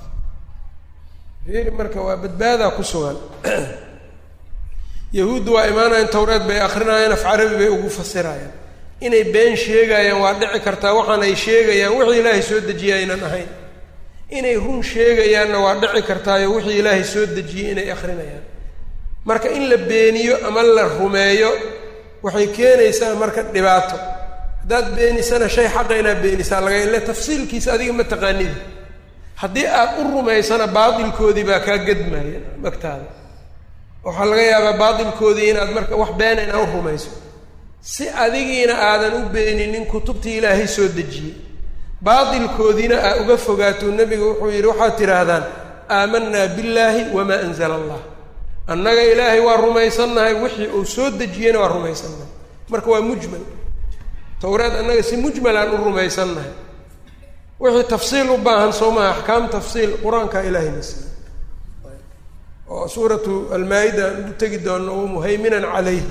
marka waa badbaadaa ku sugan. yahuuddu waa imaanayaan towreed bay akrinayaan, af carabi bay ugu fasirayaan. inay been sheegayaan waa dhici kartaa, waxaan ay sheegayaan wixii ilaahay soo dejiyey aynan ahayn. inay run sheegayaanna waa dhici kartaayo wixii ilaahay soo dejiyey inay akrinayaan. marka in la beeniyo ama la rumeeyo waxay keenaysaa marka dhibaato. haddaad beenisana shay xaqa inaad beenisaa laga ile tafsiilkiisa adiga ma taqaanidi. haddii aad u rumaysana baatilkoodii baa kaa gedmaya magtaada. waxaa laga yaabaa baatilkoodii inaad marka wax beena inaad u rumayso si adigiina aadan u beeninin kutubtii ilaahay soo dejiyey, baatilkoodiina aa uga fogaato. nebigu wuxuu yidhi waxaad tidhaahdaan aamanaa billaahi wamaa anzala allah, annaga ilaahay waa rumaysannahay, wixii uu soo dejiyeyna waa rumaysannahay. marka waa mujmal. towraad annaga si mujmalaan u rumaysannahay, wixii tafsiil u baahan soo maha axkaam tafsiil qur-aankaa ilaahay nasiiye oo suuratu almaa-ida aan ugu tegi doono wa muhayminan calayhi.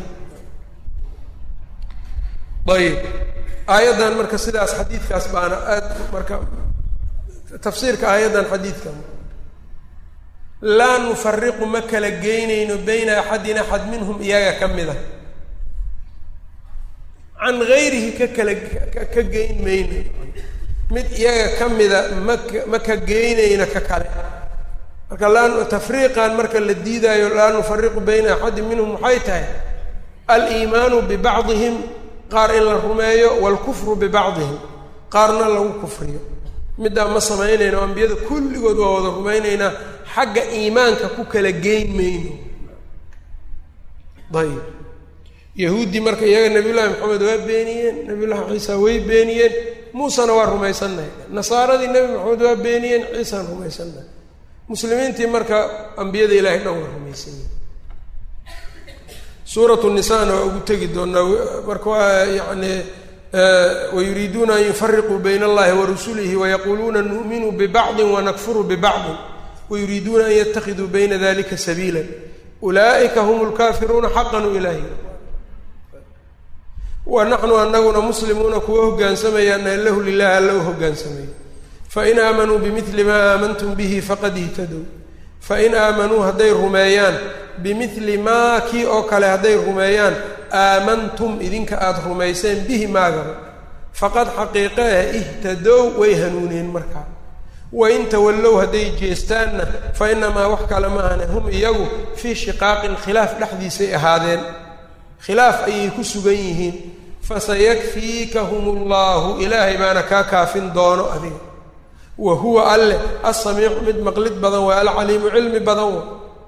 ayib aayaddan marka sidaas xadiidkaas baana aad marka tafsiirka aayaddan xadiidkan laa nufariqu ma kala geynayno bayna axadin axad minhum iyaga ka mida can gayrihi ka geyn mayno, mid iyaga ka mida ma ka geynayno ka kale. marka tafriiqan marka la diidaayo laa nufariqu bayna axadin minhum waxay tahay aliimaanu bibacdihim, qaar in la rumeeyo, waalkufru bibacdihim, qaarna lagu kufriyo. middaa ma samaynayno, ambiyada kulligood waa wada rumaynaynaa, xagga iimaanka ku kala geyn mayno. ayib yahuudi marka iyaga nabiyullaahi maxamed waa beeniyeen, nabiyullaahi ciisa way beeniyeen, muusena waa rumaysannahay. nasaaradii nebi maxamed waa beeniyeen, ciisaan rumaysannahay. muslimiintii marka ambiyada ilaahay dhan waa rumaysanyihin. suuratu nisaana waa ugu tegi doonaa. marka waa yani wayuriiduuna an yufariquu bayna allahi wa rusulihi wayaquuluuna nu'minu bibacdin wanakfuru bibacdin wayuriiduuna an yatakiduu bayna dalika sabiila ulaa'ika hum lkaafiruuna xaqan ilaahi. wa naxnu anaguna muslimuuna kuwa hogaansamayana lahu lilahi alla u hogaansamaya. fain aamanuu bimili maa aamantum bihi faqad ihtadow, fain aamanuu hadday rumeeyaan bimili maa kii oo kale hadday rumeeyaan aamantum idinka aada rumayseen bihi maagaba faqad xaqiiqe ah ihtadow way hanuuneen. markaa wain tawallow hadday jeestaanna fa inamaa wax kale maahane hum iyagu fii shiqaaqin khilaaf dhexdiisay ahaadeen, khilaaf ayay ku sugan yihiin. fasayakfiikahum ullahu, ilaahay baana kaa kaafin doono adiga. wa huwa alle assamiicu mid maqlid badan waa alcaliimu cilmi badan wa.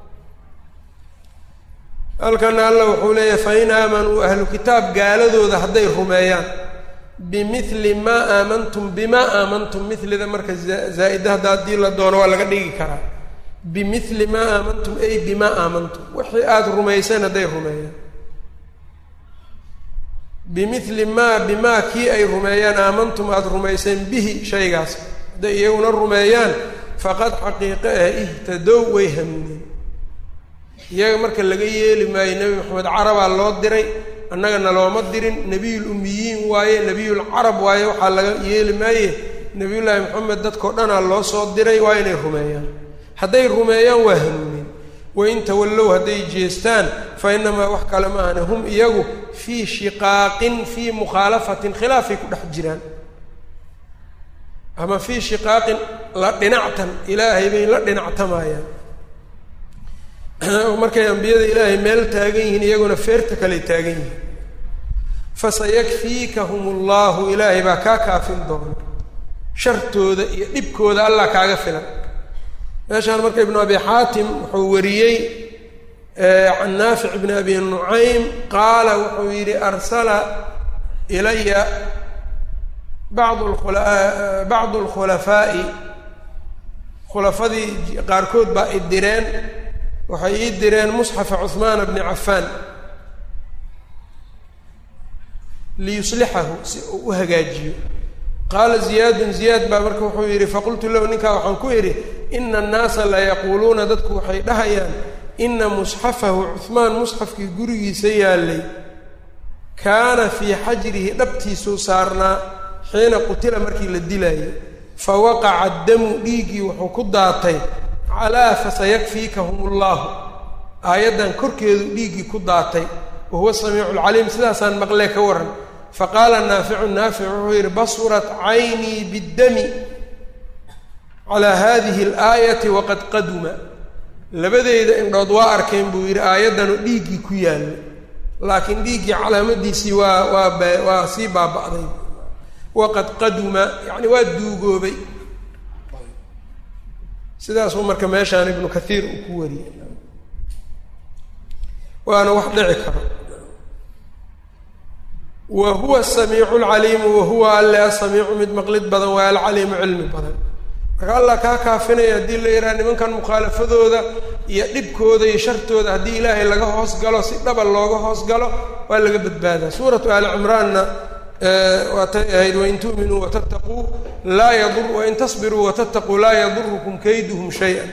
halkana alla wuxuu leeyahay fain aamanuu ahlu kitaab gaaladooda hadday rumeeyaan bimili maa aamantum bimaa aamantum, milida marka zaa'ida hadda haddii la doono waa laga dhigi karaa. bimili maa aamantum ay bimaa aamantum, wixii aada rumayseen hadday rumeeyaan. bimili maa bimaa kii ay rumeeyaan aamantum aada rumayseen bihi shaygaas hadday iyaguna rumeeyaan faqad xaqiiqe ah ihtadow way hanuuneen. iyaga marka laga yeeli maayo nebi maxamed carabaa loo diray, annagana looma dirin. nebiyul ummiyiin waaye, nebiyul carab waaye, waxaa laga yeeli maaye nebiyullaahi maxamed dadkao dhanaa loo soo diray, waa inay rumeeyaan. hadday rumeeyaan waa hanuuneen. wain tawallow hadday jeestaan fa inamaa wax kale maahane hum iyagu fii shiqaaqin fii mukhaalafatin khilaafay ku dhex jiraan, ama fii shiqaaqin la dhinactan ilaahay bay la dhinactamayaan. markay ambiyada ilaahay meel taagan yihiin iyaguna feerta kale taagan yihiin. fasayakfiikahum ullahu, ilaahay baa kaa kaafin doona shartooda iyo dhibkooda allah kaaga filan. meeshaan marka ibnu abi xaatim wuxuu wariyey can naafic ibni abi nucaym qaala wuxuu yidhi arsala ilaya bacdu lkhulafaa'i, khulafadii qaarkood baa i direen, waxay ii direen musxafa cuhmaana bni cafaan liyuslixahu si uu u hagaajiyo. qaala ziyaadun ziyaad baa marka wuxuu yidhi faqultu lahu ninkaa waxaan ku idhi ina annaasa la yaquuluuna dadku waxay dhahayaan ina musxafahu cuhmaan musxafkii gurigiisa yaallay kaana fii xajrihi dhabtiisuu saarnaa xiina qutila markii la dilaayay, fa waqaca damu dhiiggii wuxuu ku daatay calaa fasayakfiikahum ullahu, aayaddan korkeedu dhiiggii ku daatay. wa huwa samiicu lcaliim, sidaasaan maqlee ka waran. faqaala naaficu naafic wuxuu yidhi basurat caynii biddami calaa hadihi alaayati waqad qaduma, labadeyda indhood waa arkeen buu yidhi aayaddanoo dhiiggii ku yaallo, laakiin dhiiggii calaamadiisii waa sii baaba'day. waqad qaduma yacni waa duugoobay. sidaasuu marka meeshaan ibnu kathiir uu ku wariyey waana wax dhici karo wa huwa asamiicu alcaliimu wa huwa alle asamiicu mid maqlid badan waa alcaliimu cilmi badan marka allah kaa kaafinaya haddii la yidhaha nimankan mukhaalafadooda iyo dhibkooda iyo shartooda haddii ilaahay laga hoos galo si dhaba looga hoos galo waa laga badbaadaa suuratu aali cimraanna waatay ahayd wain tu'minuu watattaquu laa yadur wain tasbiruu watattaquu laa yadurukum kayduhum shay-an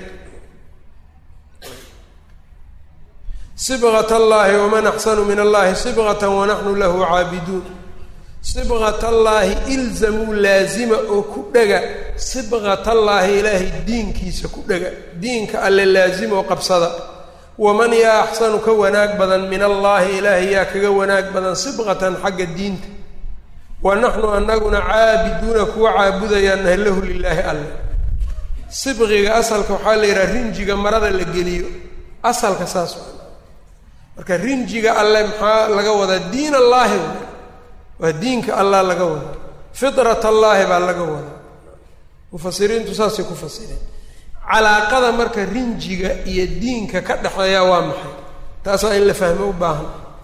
sibqat allaahi waman axsanu min allahi sibqatan wanaxnu lahu caabiduun sibqat allaahi ilzamuu laazima oo ku dhega sibqat allaahi ilaahay diinkiisa ku dhega diinka alle laazima oo qabsada waman yaa axsanu ka wanaag badan min allaahi ilaahay yaa kaga wanaag badan sibqatan xagga diinta wa naxnu anaguna caabiduuna kuwa caabudayaanahay lahu lilaahi alle sibqiga asalka waxaa la yidhaha rinjiga marada la geliyo asalka saas marka rinjiga alle maxaa laga wadaa diin allaahi waa diinka allah laga wadaa fitrat allaahi baa laga wadaa mufasiriintu saasay ku fasireen calaaqada marka rinjiga iyo diinka ka dhexeeya waa maxay taasaa in la fahmo u baahan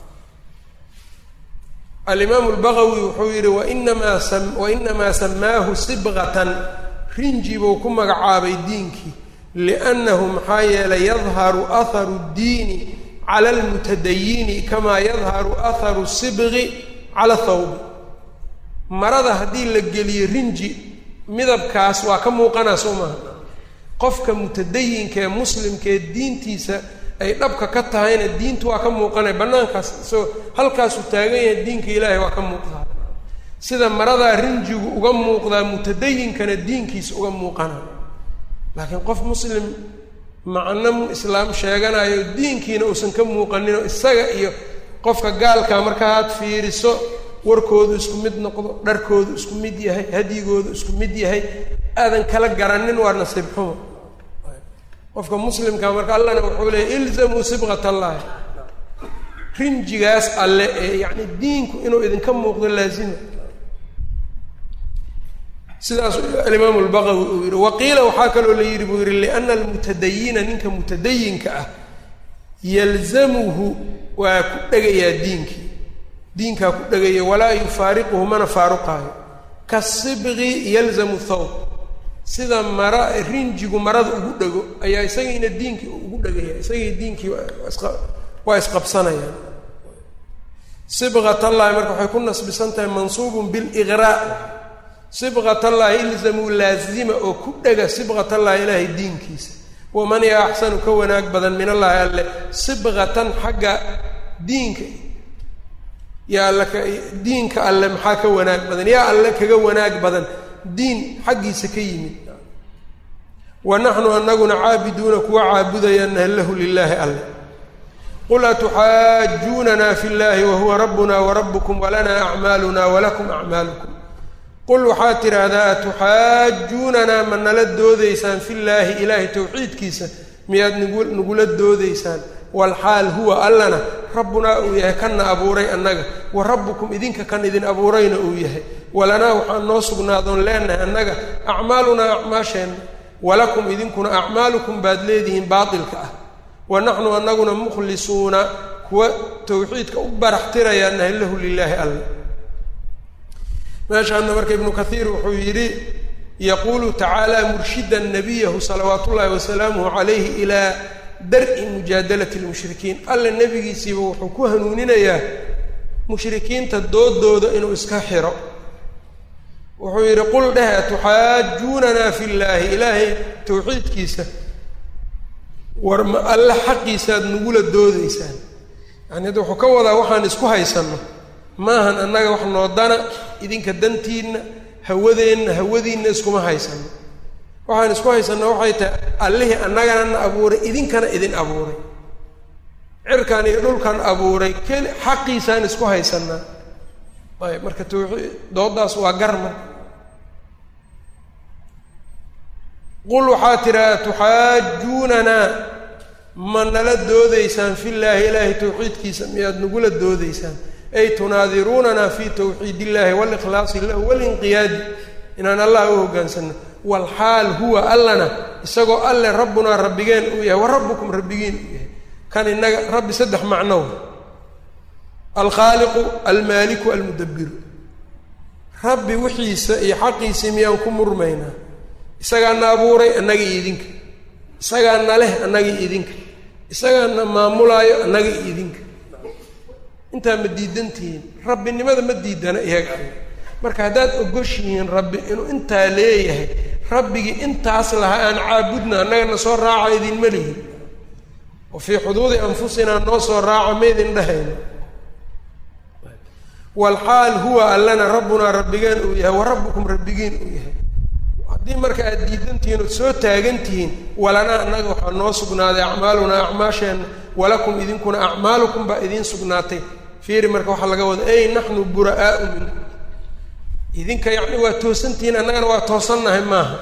alimaamu albagawi wuxuu yidhi wainamaa samaahu sibqatan rinji buu ku magacaabay diinkii liannahu maxaa yeelay yadharu aharu ddiini cala almutadayini kamaa yadharu aharu sibqi cala thawbi marada haddii la geliyo rinji midabkaas waa ka muuqanaa soo maaha qofka mutadayinka ee muslimkaee diintiisa ay dhabka ka tahayna diintu waa ka muuqanay bannaankaas soo halkaasuu taagan yahay diinka ilaahay waa ka muuqdaa sida maradaa rinjigu uga muuqdaa mutadayinkana diinkiisa uga muuqana laakiin qof muslim macno islaam sheeganayo diinkiina uusan ka muuqaninoo isaga iyo qofka gaalka marka aad fiiriso warkoodu isku mid noqdo dharkoodu isku mid yahay hadyigoodu isku mid yahay aadan kala garanin waa nasiib xumo qofka muslimka marka allana wuxuu leeyay ilzamuu sibqat allaahi rinjigaas alle ee yacni diinku inuu idinka muuqdo laazima sidaas alimaamu albagawi uu yidhi waqiila waxaa kaloo la yidhi buu yidhi liana almutadayina ninka mutadayinka ah yalzamuhu waa ku dhegayaa diinkaa ku dhegaya walaa yufaariquhu mana faaruqaayo kasibqi yalzamu thawb sida mara rinjigu marada ugu dhego ayaa isagiina diinkii ugu dhegaya isagii diinkii waa isqabsanayaan sibqat allahi marka waxay ku nasbisan tahay mansuubun biliqraa sibqat allahi ilzamuu laazima oo ku dhega sibqat allahi ilaahay diinkiisa waman yaa axsanu ka wanaag badan min allahi alle sibqatan xagga diinka yaa alla diinka alle maxaa ka wanaag badan yaa alle kaga wanaag badan diin xaggiisa ka yimid wa naxnu anaguna caabiduuna kuwa caabudayaanaha lahu lilaahi alle qul atuxaajuunana fi llaahi wahuwa rabbuna warabukum walanaa acmaaluna walakum acmaalukum qul waxaad tidhaahdaa atuxaajuunanaa ma nala doodaysaan fi llaahi ilaahay tawxiidkiisa miyaad nagula doodaysaan walxaal huwa allana rabbunaa uu yahay kanna abuuray annaga wa rabbukum idinka kan idin abuurayna uu yahay walanaa waxaan noo sugnaadoon leenahay annaga acmaalunaa acmaasheenna walakum idinkuna acmaalukum baad leedihiin baatilka ah wa naxnu annaguna mukhlisuuna kuwa tawxiidka u baraxtirayaanahay lahu lilaahi alla meeshaana marka ibnu kathiir wuxuu yidhi yaquulu tacaala murshidan nabiyahu salawaat ullaahi wasalaamuhu calayhi ilaa dar-i mujaadalati lmushrikiin alla nebigiisiiba wuxuu ku hanuuninayaa mushrikiinta doodooda inuu iska xiro wuxuu yidhi qul dheh atuxaajuunanaa fi llaahi ilaahay tawxiidkiisa war ma alle xaqiisaaad nagula doodaysaan yani hadda wuxuu ka wadaa waxaan isku haysanno maahan annaga wax noodana idinka dantiinna hawadeenna hawadiinna iskuma haysanno waxaan isku haysanno waxay tahay allihii annagana na abuuray idinkana idin abuuray cirkan iyo dhulkan abuuray keli xaqiisaan isku haysannaa ayb marka tawxiid doodaas waa gar marka qul waxaa tidhaha tuxaajuunanaa ma nala doodaysaan fi llaahi ilaahay tawxiidkiisa miyaad nagula doodaysaan ay tunaadiruunanaa fi tawxiid illaahi walikhlaasi lahu walinqiyaadi inaan allah u hoggaansanno walxaal huwa allana isagoo alle rabbunaa rabbigeen uu yahay wa rabbukum rabbigiin uu yahay kan inaga rabbi saddex macno alkhaaliqu almaaliku almudabbiru rabbi wixiisa iyo xaqiisa miyaan ku murmaynaa isagaana abuuray annaga iyo idinka isagaana leh annaga iyo idinka isagaana maamulaayo annaga iyo idinka intaa ma diidantihiin rabbinimada ma diidana iyaga marka haddaad ogoshihiin rabbi inuu intaa leeyahay rabbigii intaas lahaa aan caabudna annagana soo raaca idinma lihin wa fii xuduudi anfusinaa noo soo raaca ma idin dhahayno walxaal huwa allana rabbunaa rabbigeen uu yahay wa rabbukum rabbigiin uu yahay haddii marka aad diidantihiin ood soo taagantihiin walanaa annaga waxaa noo sugnaaday acmaalunaa acmaasheenna walakum idinkuna acmaalukum baa idiin sugnaatay fiiri marka waxaa laga wada ey naxnu bura'aau minkum idinka yacni waa toosantihiin annagana waa toosannahay maaha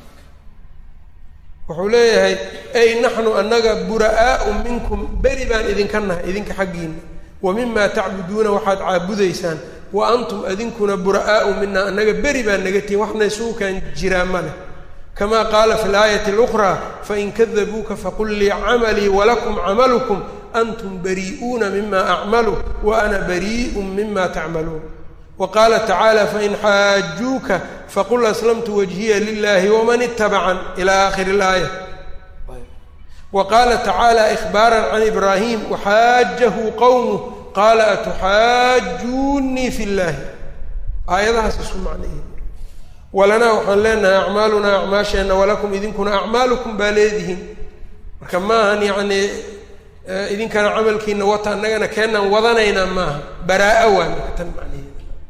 wuxuu leeyahay ey naxnu annaga bura'aau minkum beri baan idinka nahay idinka xaggiina wa mimaa tacbuduuna waxaad caabudaysaan wa antum idinkuna bura'aau minaa annaga beri baan naga tihin waxna isugukaan jiraa ma leh kamaa qaala fi laayati اlukhraa fain kadabuuka faqul lii camalii walakum camalukum antum barii'uuna mima acmalu wa ana barii'un mima tacmaluun wa qaala tacaala fain xaajuuka faqul aslamtu wajhiya lilahi waman itabacan ila aakhiri اlaaya wa qaala tacaala ikhbaaran can ibraahim waxaajahu qowmuh qaala atuxaajuunii fi llaahi aayadahaas isku macnayihin walanaa waxaan leenahay acmaalunaa acmaasheenna walakum idinkuna acmaalukum baa leedihiin marka maahan yacnii idinkana camalkiina wata annagana keenaan wadanaynaa maaha baraa-a waa tan macnaheeda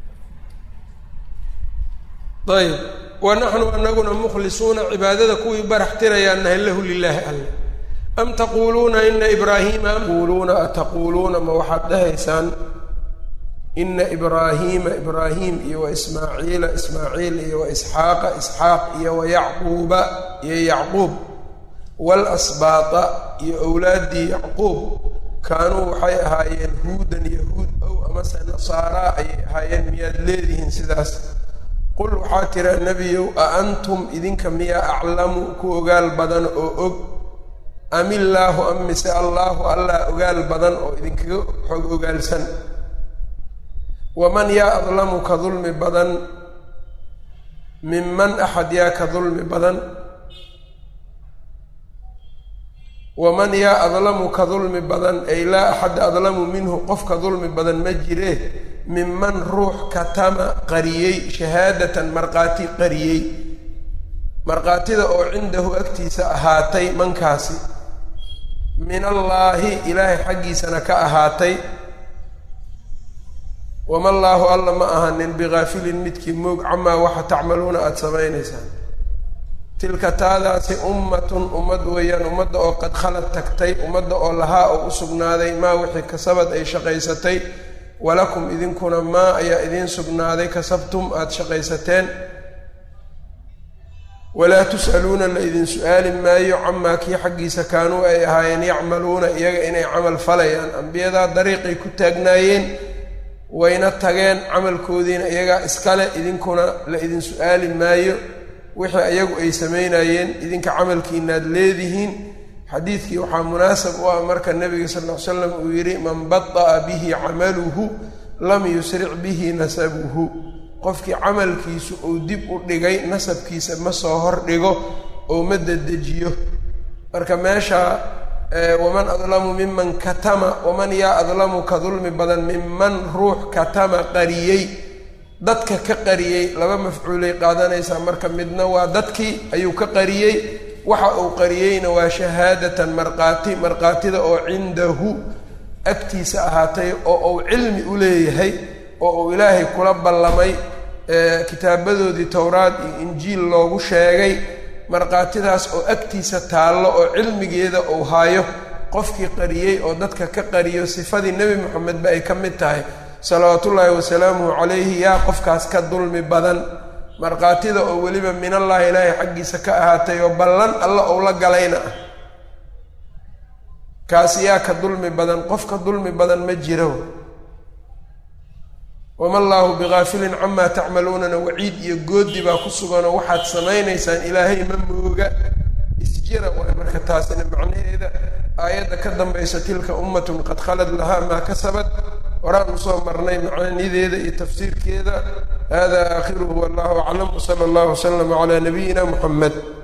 ayb wa naxnu anaguna mukhlisuuna cibaadada kuwii barax tirayaa nahay lahu lilaahi alle am taquuluuna ina ibraahiima ataquuluuna ma waxaad dhahaysaan ina ibraahiima ibraahim iyo wa ismaaciila ismaaciil iyo wa isxaaqa isxaaq iyo wa yacquuba iyo yacquub waalasbaata iyo owlaaddii yacquub kaanuu waxay ahaayeen huudan yahuud ow amase nasaaraa ayay ahaayeen miyaad leedihiin sidaas qul waxaa tira nebiyow a antum idinka miyaa aclamu ku ogaal badan oo og am illaahu am mise allaahu allah ogaal badan oo idinkaga xog ogaalsan waman yaa adlamu ka dulmi badan minman axad yaa ka dulmi badan waman yaa adlamu ka dulmi badan ay laa axad adlamu minhu qofka dulmi badan ma jire minman ruux katama qariyey shahaadatan markhaati qariyey markhaatida oo cindahu agtiisa ahaatay mankaasi min allaahi ilaahay xaggiisana ka ahaatay wama allaahu alla ma ahanin bigaafilin midkii moog camaa waxa tacmaluuna aada samaynaysaan tilka taadaasi ummatun ummad weeyaan ummadda oo qad khalad tagtay ummadda oo lahaa oo u sugnaaday maa wixii kasabad ay shaqaysatay walakum idinkuna maa ayaa idiin sugnaaday kasabtum aada shaqaysateen walaa tus'aluuna la idin su-aali maayo camaa kii xaggiisa kaanuu ay ahaayeen yacmaluuna iyaga inay camal falayaan ambiyadaa dariiqay ku taagnaayeen wayna tageen camalkoodiina iyagaa iskale idinkuna la idin su-aali maayo wixii iyagu ay samaynayeen idinka camalkiinaad leedihiin xadiidkii waxaa munaasab u ah marka nebiga sal ll ly slam uu yidhi man bada'a bihi camaluhu lam yusric bihi nasabuhu qofkii camalkiisu uu dib u dhigay nasabkiisa ma soo hor dhigo oo ma dedejiyo marka meesha waman adlamu miman katama waman yaa adlamu ka dulmi badan minman ruux katama qariyey dadka ka qariyey laba mafcuulay qaadanaysaa marka midna waa dadkii ayuu ka qariyey waxa uu qariyeyna waa shahaadatan markhaati markhaatida oo cindahu agtiisa ahaatay oo uu cilmi u leeyahay oo uu ilaahay kula ballamay kitaabadoodii towraad iyo injiil loogu sheegay markhaatidaas oo agtiisa taallo oo cilmigeeda uu haayo qofkii qariyey oo dadka ka qariyo sifadii nebi moxamedba ay ka mid tahay salawaatullaahi wasalaamuhu calayhi yaa qofkaas ka dulmi badan markhaatida oo weliba minallaahi ilaahay xaggiisa ka ahaatay oo ballan alla ou la galayna ah kaasi yaa ka dulmi badan qof ka dulmi badan ma jiro wama allaahu bigaafilin camaa tacmaluunana waciid iyo goodi baa ku suganoo waxaad samaynaysaan ilaahay ma mooga tanziyana waa marka taasina macnaheeda aayadda ka dambaysa tilka ummatun qad khalad lahaa maa kasabad horaan usoo marnay macaanideeda iyo tafsiirkeeda hada aakhiruhu wallahu aclam wsala allahu waslama calaa nabiyina muxamed